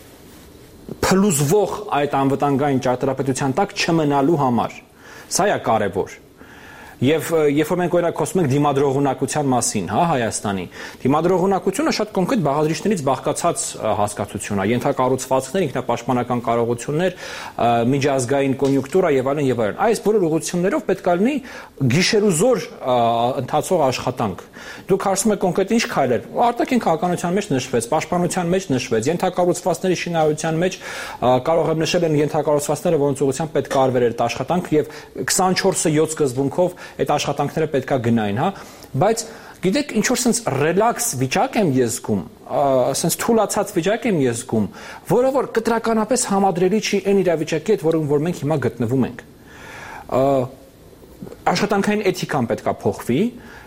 փլուզվող այդ անվտանգային ճարտարապետության տակ չմնալու համար։ Սա է կարևոր։ Եվ երբ որ մենք օրինակ խոսում ենք դիմադրողունակության մասին, հա, Հայաստանի, դիմադրողունակությունը շատ կոնկրետ բաղադրիչներից բաղկացած հասկացություն է, ենթակառուցվածքներ, ինքնապաշտպանական կարողություններ, միջազգային կոնյունկտուրա եւ այլն եւ այլն։ Այս բոլոր ուղղություններով պետք է լինի գիշերուզոր ընթացող աշխատանք։ Դուք հարցում եք կոնկրետ ինչ քայլեր։ Արտաքին քաղաքականության մեջ նշվեց, պաշտպանության մեջ նշվեց, ենթակառուցվածքների շինարարության մեջ կարող եմ նշել են ենթակառուցվածքները, որոնց ուղղությամբ պետք է արվեր այդ աշխատանք եւ 24/7 սկզբունքով այդ աշխատանքները պետքա գնային, հա, բայց գիտեք ինչ որ sense ռելաքս վիճակ եմ ես զգում, sense թուլացած վիճակ եմ ես զգում, որը որ կտրականապես համադրելի չի այն իրավիճակի հետ, որում որ մենք հիմա գտնվում ենք։ Աշխատանքային էթիկան պետքա փոխվի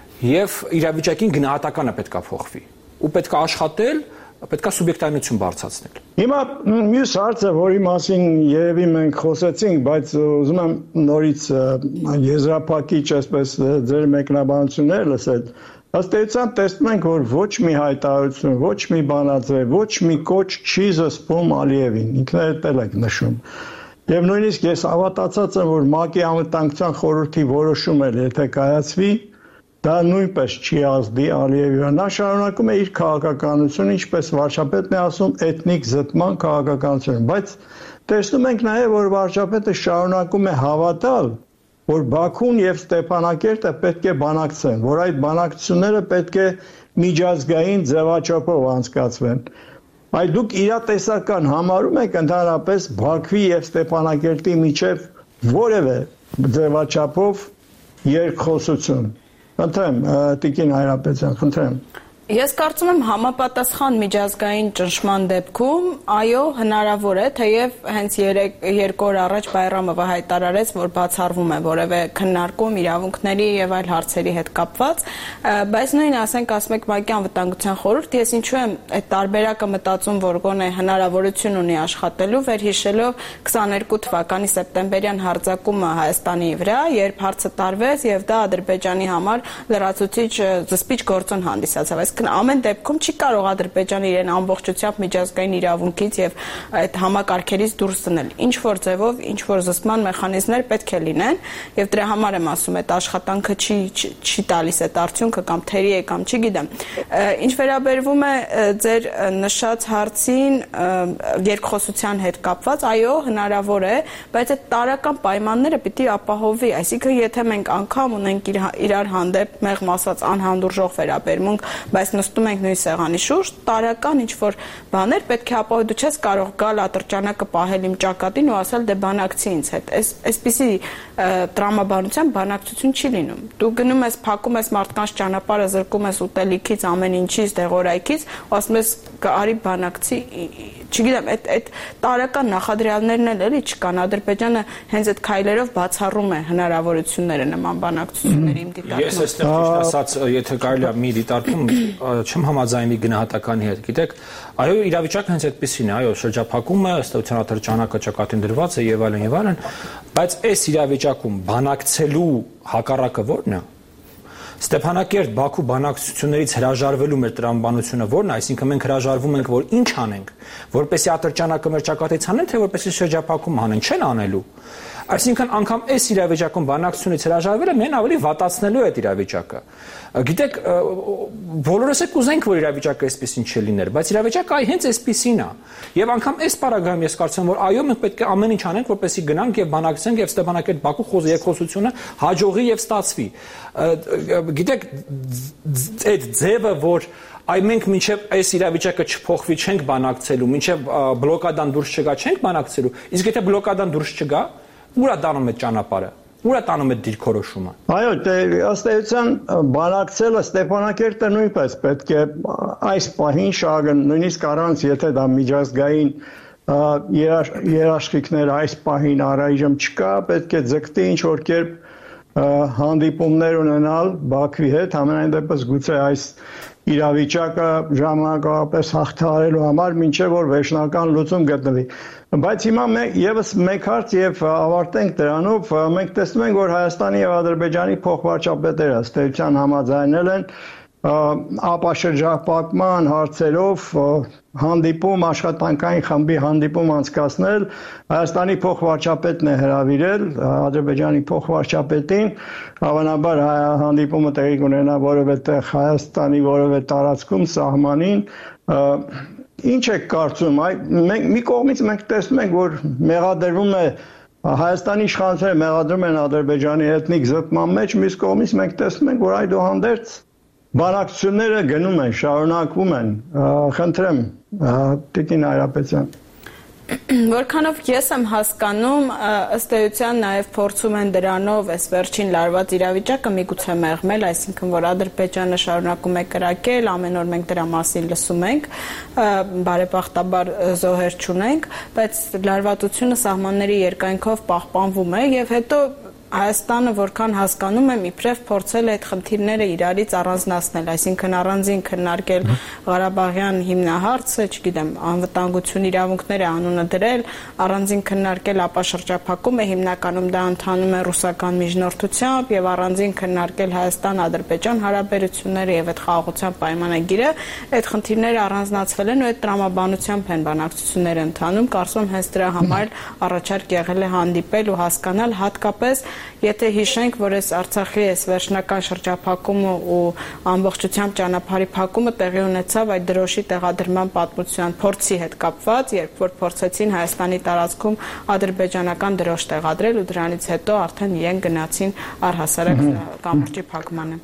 եւ իրավիճակին գնահատականը պետքա փոխվի։ Ու պետքա աշխատել, պետքա սուբյեկտայնություն բարձրացնել։ Հիմա մյուս հարցը, որի մասին երևի մենք խոսեցինք, բայց ուզում եմ նորից եզրափակիչ այսպես ձեր մեկնաբանությունները լսել։ Ըստ էության տեսնում ենք, որ ոչ մի հայտարարություն, ոչ մի բանաձև, ոչ մի կոչ չի զսպում Ալիևին, ինքներդ էլ եք նշում։ Եվ նույնիսկ ես հավատացած եմ, որ ՄԱԿ-ի անվտանգության խորհրդի որոշումը եթե կայացվի, դա նույնպես չի ազդի Ալիևին։ Նա շարունակում է իր քաղաքականությունը, ինչպես վարչապետն է ասում, էթնիկ զտման քաղաքականություն, բայց տեսնում ենք նաև, որ վարչապետը շարունակում է հավատալ, որ Բաքուն եւ Ստեփանակերտը պետք է բանակցեն, որ այդ բանակցությունները պետք է միջազգային ձևաչափով անցկացվեն։ Այ դուք իրատեսական համարում եք ընդհանրապես Բաքվի եւ Ստեփանակերտի միջև որևէ ձևաչափով երկխոսություն։ Խնդրեմ, Տիկին Հայրապետյան, խնդրեմ։ Ես կարծում եմ համապատասխան միջազգային ճնշման դեպքում, այո, հնարավոր է, թեև հենց 2 օր առաջ Բայրամովը հայտարարեց, որ բացառվում է որևէ քննարկում իրավունքների եւ այլ հարցերի հետ կապված, բայց նույն ասենք ասում եք ՄԱԿ-ի անվտանգության խորհուրդ, ես ինչու եմ այդ տարբերակը մտածում, որ գոնե հնարավորություն ունի աշխատելու, վերհիշելով 22 թվականի սեպտեմբերյան հարձակումը Հայաստանի վրա, երբ հարցը տարվեց եւ դա Ադրբեջանի համար լրացուցիչ զսպիչ գործոն հանդիսացավ։ Ամեն դեպքում չի կարող Ադրբեջանը իրեն ամբողջությամբ միջազգային իրավունքից եւ այդ համակարգերից դուրս դնել։ Ինչ որ ձևով, ինչ որ զսպման մեխանիզմներ պետք է լինեն եւ դրա համար եմ ասում, այդ աշխատանքը չի տալիս այդ արդյունքը կամ թերի է կամ չգիտեմ։ Ինչ վերաբերվում է ձեր նշած հարցին երկխոսության հետ կապված, այո, հնարավոր է, բայց այդ տարական պայմանները պիտի ապահովվի, այսինքն եթե մենք անգամ ունենք իրար հանդեպ մեղմ ասած անհանդուրժող վերաբերմունք, բայց նստում ենք նույն սեղանի շուրջ, տարական ինչ-որ բաներ պետք է ապահովի, դու չես կարող գալ ատրճանակը պահել իմ ճակատին ու ասել դե բանակցի ինձ հետ։ Այսպիսի տրամաբանության բանակցություն չի լինում։ Դու գնում ես, փակում ես մարդկանց ճանապարհը, զրկում ես ուտելիքից, ամեն ինչից, դեղորայքից, ու ասում ես արի բանակցի, չգիտեմ, այդ տարական նախադրյալներն էլ էլի չկան։ Ադրբեջանը հենց այդ քայլերով բացառում է հնարավորությունները նման բանակցությունների իմ դիտարկում։ Ես այստեղ ճիշտ ասած, եթե կարելի է մի դիտարկում չեմ համաձայնվի գնահատականի հետ։ Գիտեք, այո, իրավիճակը հենց այդպեսին է, այո, շրջափակումը, ըստ էության ատրճանակը ճակատին դրված է եւ այլն, բայց այս իրավիճակում բանակցելու հակառակը ո՞րն է։ Ստեփանակերտ Բաքու բանակցություններից հրաժարվելու մեր տրամաբանությունը ո՞րն է, այսինքն մենք հրաժարվում ենք, որ ինչ անենք, որպեսզի ատրճանակը մեր ճակատից հանեն, թե որպեսզի շրջափակում հանեն, չեն անելու։ Այսինքն անգամ այս իրավիճակում բանակցությունից հրաժարվելը միայն ավելի վատացնելու է այդ իրավիճակը։ Գիտեք, բոլորս էլ կուզենք, որ իրավիճակը այսպեսին չլիներ, բայց իրավիճակը այ հենց այսպեսին է։ Եվ անգամ այս պարագայում ես կարծում եմ, որ այո, մենք պետք է ամեն ինչ անենք, որպեսզի գնանք եւ բանակցենք եւ Ստեփանակերտ Բաքու երկխոսությունը հաջողի եւ ստացվի։ Գիտեք, այդ ձևը, որ այ մենք մինչև այս իրավիճակը չփոխվի չենք բանակցելու, մինչև բլոկադան դուրս չգա չենք բանակցելու, իսկ եթե բլոկադան դուրս չգա, ուր է տանում այդ ճանապարհը, ուր է տանում այդ դիրքորոշումը։ Այո, ըստ էության բանակցելը Ստեփանակերտը նույնպես պետք է այս պահին շահագն, նույնիսկ առանց եթե դա միջազգային երաշխիքներ այս պահին առայժմ չկա, պետք է ձգտի ինչ որ կերպ հանդիպումներ ունենալ Բաքվի հետ, համենայն դեպս գուցե այս իրավիճակը ժամանակավորապես հաղթահարելու համար մինչև որ վերջնական լուծում գտնվի։ Բայց հիմա եւս մեկ հարց եւ ավարտենք դրանով, մենք տեսնում ենք, որ Հայաստանի եւ Ադրբեջանի փոխվարչապետերը ըստ էության համաձայնել են ապաշրջապատման հարցերով հանդիպում, աշխատանքային խմբի հանդիպում անցկացնել, Հայաստանի փոխվարչապետն է հրավիրել Ադրբեջանի փոխվարչապետին, հավանաբար հանդիպումը տեղի կունենա որևէ տեղ Հայաստանի որևէ տարածքում, սահմանին, ինչ եք կարծում, մի կողմից մենք տեսնում ենք, որ մեղադրվում է Հայաստանի իշխանությունները մեղադրում են Ադրբեջանի էթնիկ զտման մեջ, մյուս կողմից մենք տեսնում ենք, որ այդուհանդերձ բանակցությունները գնում են, շարունակվում են, խնդրեմ, Տիկին Հայրապետյան։ Որքանով ես եմ հասկանում, ըստ էության նաև փորձում են դրանով այս վերջին լարված իրավիճակը միգուցե մեղմել, այսինքն որ Ադրբեջանը շարունակում է կրակել, ամեն օր մենք դրա մասին լսում ենք, բարեբախտաբար զոհեր չունենք, բայց լարվածությունը սահմանների երկայնքով պահպանվում է եւ հետո Հայաստանը որքան հասկանում եմ, իբրև փորձել է այդ խնդիրները իրարից առանձնացնել, այսինքն առանձին քննարկել Ղարաբաղյան հիմնահարցը, չգիտեմ, անվտանգություն իրավունքները անունը դրել, առանձին քննարկել ապաշրջափակումը, հիմնականում դա ընթանում է ռուսական միջնորդությամբ եւ առանձին քննարկել Հայաստան-Ադրբեջան հարաբերությունները եւ այդ խաղաղության պայմանագիրը, այդ խնդիրները առանձնացվել են ու այդ տրամաբանությամբ են բանակցությունները ընթանում, կարծում եմ հենց դրա համար առաջարկ եղել է հանդիպել ու հասկանալ հատկապես Եթե հիշենք, որ այս Արցախի այս վերջնական շրջափակումը ու ամբողջությամբ ճանապարհի փակումը տեղի ունեցավ այդ դրոշի տեղադրման պատմության փորձի հետ կապված, երբ որ փորձեցին Հայաստանի տարածքում ադրբեջանական դրոշ տեղադրել ու դրանից հետո արդեն իրենք գնացին առհասարակ կամրջի փակմանը։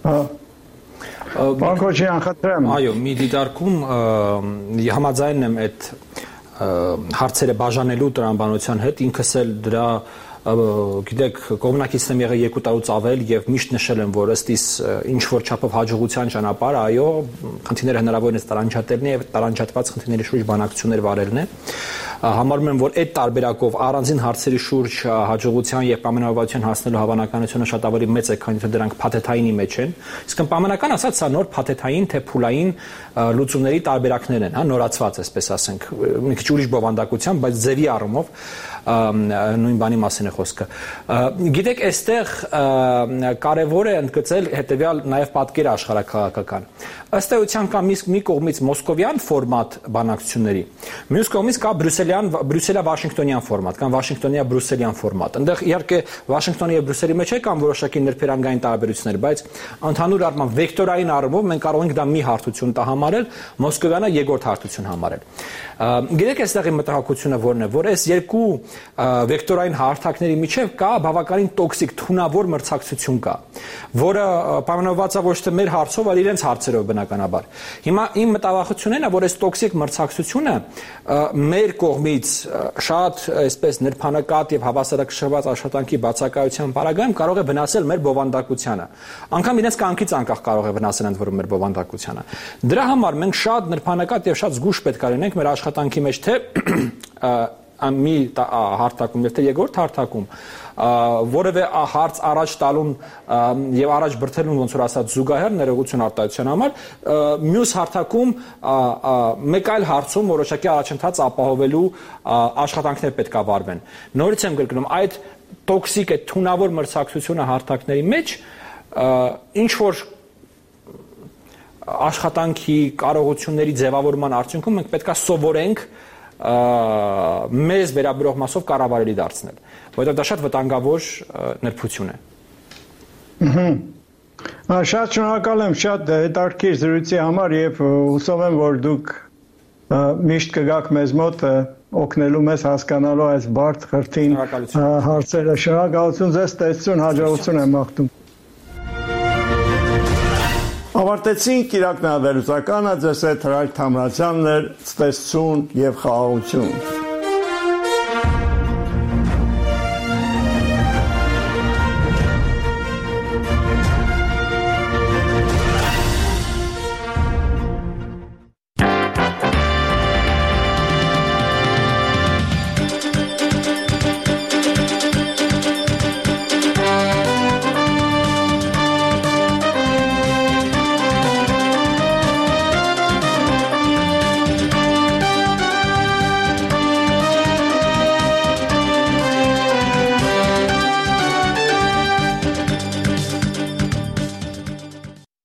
Բանկոչյան, խնդրեմ։ Այո, մի դիտարկում համաձայն եմ այդ հարցերը բաժանելու տրամաբանության հետ, ինքս էլ դրա գիտեք, կողմնակիցն եմ եղել 2 տարուց ավել եւ միշտ նշել եմ, որ ըստիս ինչ որ չափով հաջողության ճանապարհ, այո, խնդիրները հնարավորինս տարանջատելն է եւ տարանջատված խնդիրների շուրջ բանակցություններ վարելն է։ Համարում եմ, որ այդ տարբերակով առանձին հարցերի շուրջ հաջողության եւ պայմանավորվածության հասնելու հավանականությունը շատ ավելի մեծ է, քանի թե դրանք փաթեթայինի մեջ են։ Իսկ պայմանական ասած, սա նոր փաթեթային թե փուլային լուծումների տարբերակներ են, հա, նորացված, այսպես ասենք, մի քիչ ուրիշ բովանդակությամբ, բայց ձևի առումով նույն բանի մասին է խոսքը։ Գիտեք, այստեղ կարևոր է ընդգծել հետեւյալ նաև պատկերը աշխարհաքաղաքական։ Ըստ էության կա մի կողմից մոսկովյան ֆորմատ բանակցությունների, մյուս կողմից կա բրյուսելա-վաշինգտոնյան ֆորմատ, կամ վաշինգտոնիա-բրյուսելյան ֆորմատ։ Այնտեղ իհարկե Վաշինգտոնի եւ Բրյուսելի մեջ կան որոշակի ներբերանգային տարբերություններ, բայց ընդհանուր առմամբ վեկտորային առումով մենք կարող ենք դա մի հարթություն համարել, մոսկովյանը երկրորդ հարթություն համարել։ Գիտեք, այստեղի մտահոգությունը որն է, որ այս երկու վեկտորային հարթակների միջև կա բավականին տոքսիկ թունավոր մրցակցություն կա, որը պայմանավորված է ոչ թե մեր հարցով, այլ իրենց հարցերով բնականաբար։ Հիմա իմ մտավախությունն է, որ այս տոքսիկ մրցակցությունը մեր կողմից շատ այսպես նրբանակատ եւ հավասարակշռված աշխատանքի բացակայության պարագայում կարող է վնասել մեր բովանդակությանը։ Անկամ իրենց կյանքից անկախ կարող է վնասել ընդ որում մեր բովանդակությանը։ Դրա համար մենք շատ նրբանակատ եւ շատ զգուշ պետք է լինենք մեր աշխատանքի մեջ, թե մի հարթակում եւ թե երկրորդ հարթակում որևէ հարց առաջ տալուն եւ առաջ բրթելուն ոնց որ ասած զուգահեռ ներողություն արտահայտության համար մյուս հարթակում մեկ այլ հարցում որոշակի առաջընթաց ապահովելու աշխատանքներ պետք է վարվեն։ Նորից եմ կրկնում, այդ տոքսիկ է թունավոր մրցակցությունը հարթակների մեջ ինչ որ աշխատանքի կարողությունների ձևավորման արդյունքում մենք պետք է սովորենք մեզ վերաբերող մասով կառավարելի դարձնել, որովհետև դա շատ վտանգավոր նրբություն է։ Շատ շնորհակալ եմ շատ հետաքրքիր զրույցի համար եւ հուսով եմ, որ դուք միշտ կգաք մեզ մոտ օգնելու մեզ հասկանալու այս բարդ խրթին հարցերը։ Շնորհակալություն ձեզ, տեսություն, հաջողություն եմ մաղթում։ Ավարտեցինք Իրաք նավերուցականը, ձեզ հետ Հրայր Թամրազյանն էր, ցտեսություն եւ խաղաղություն։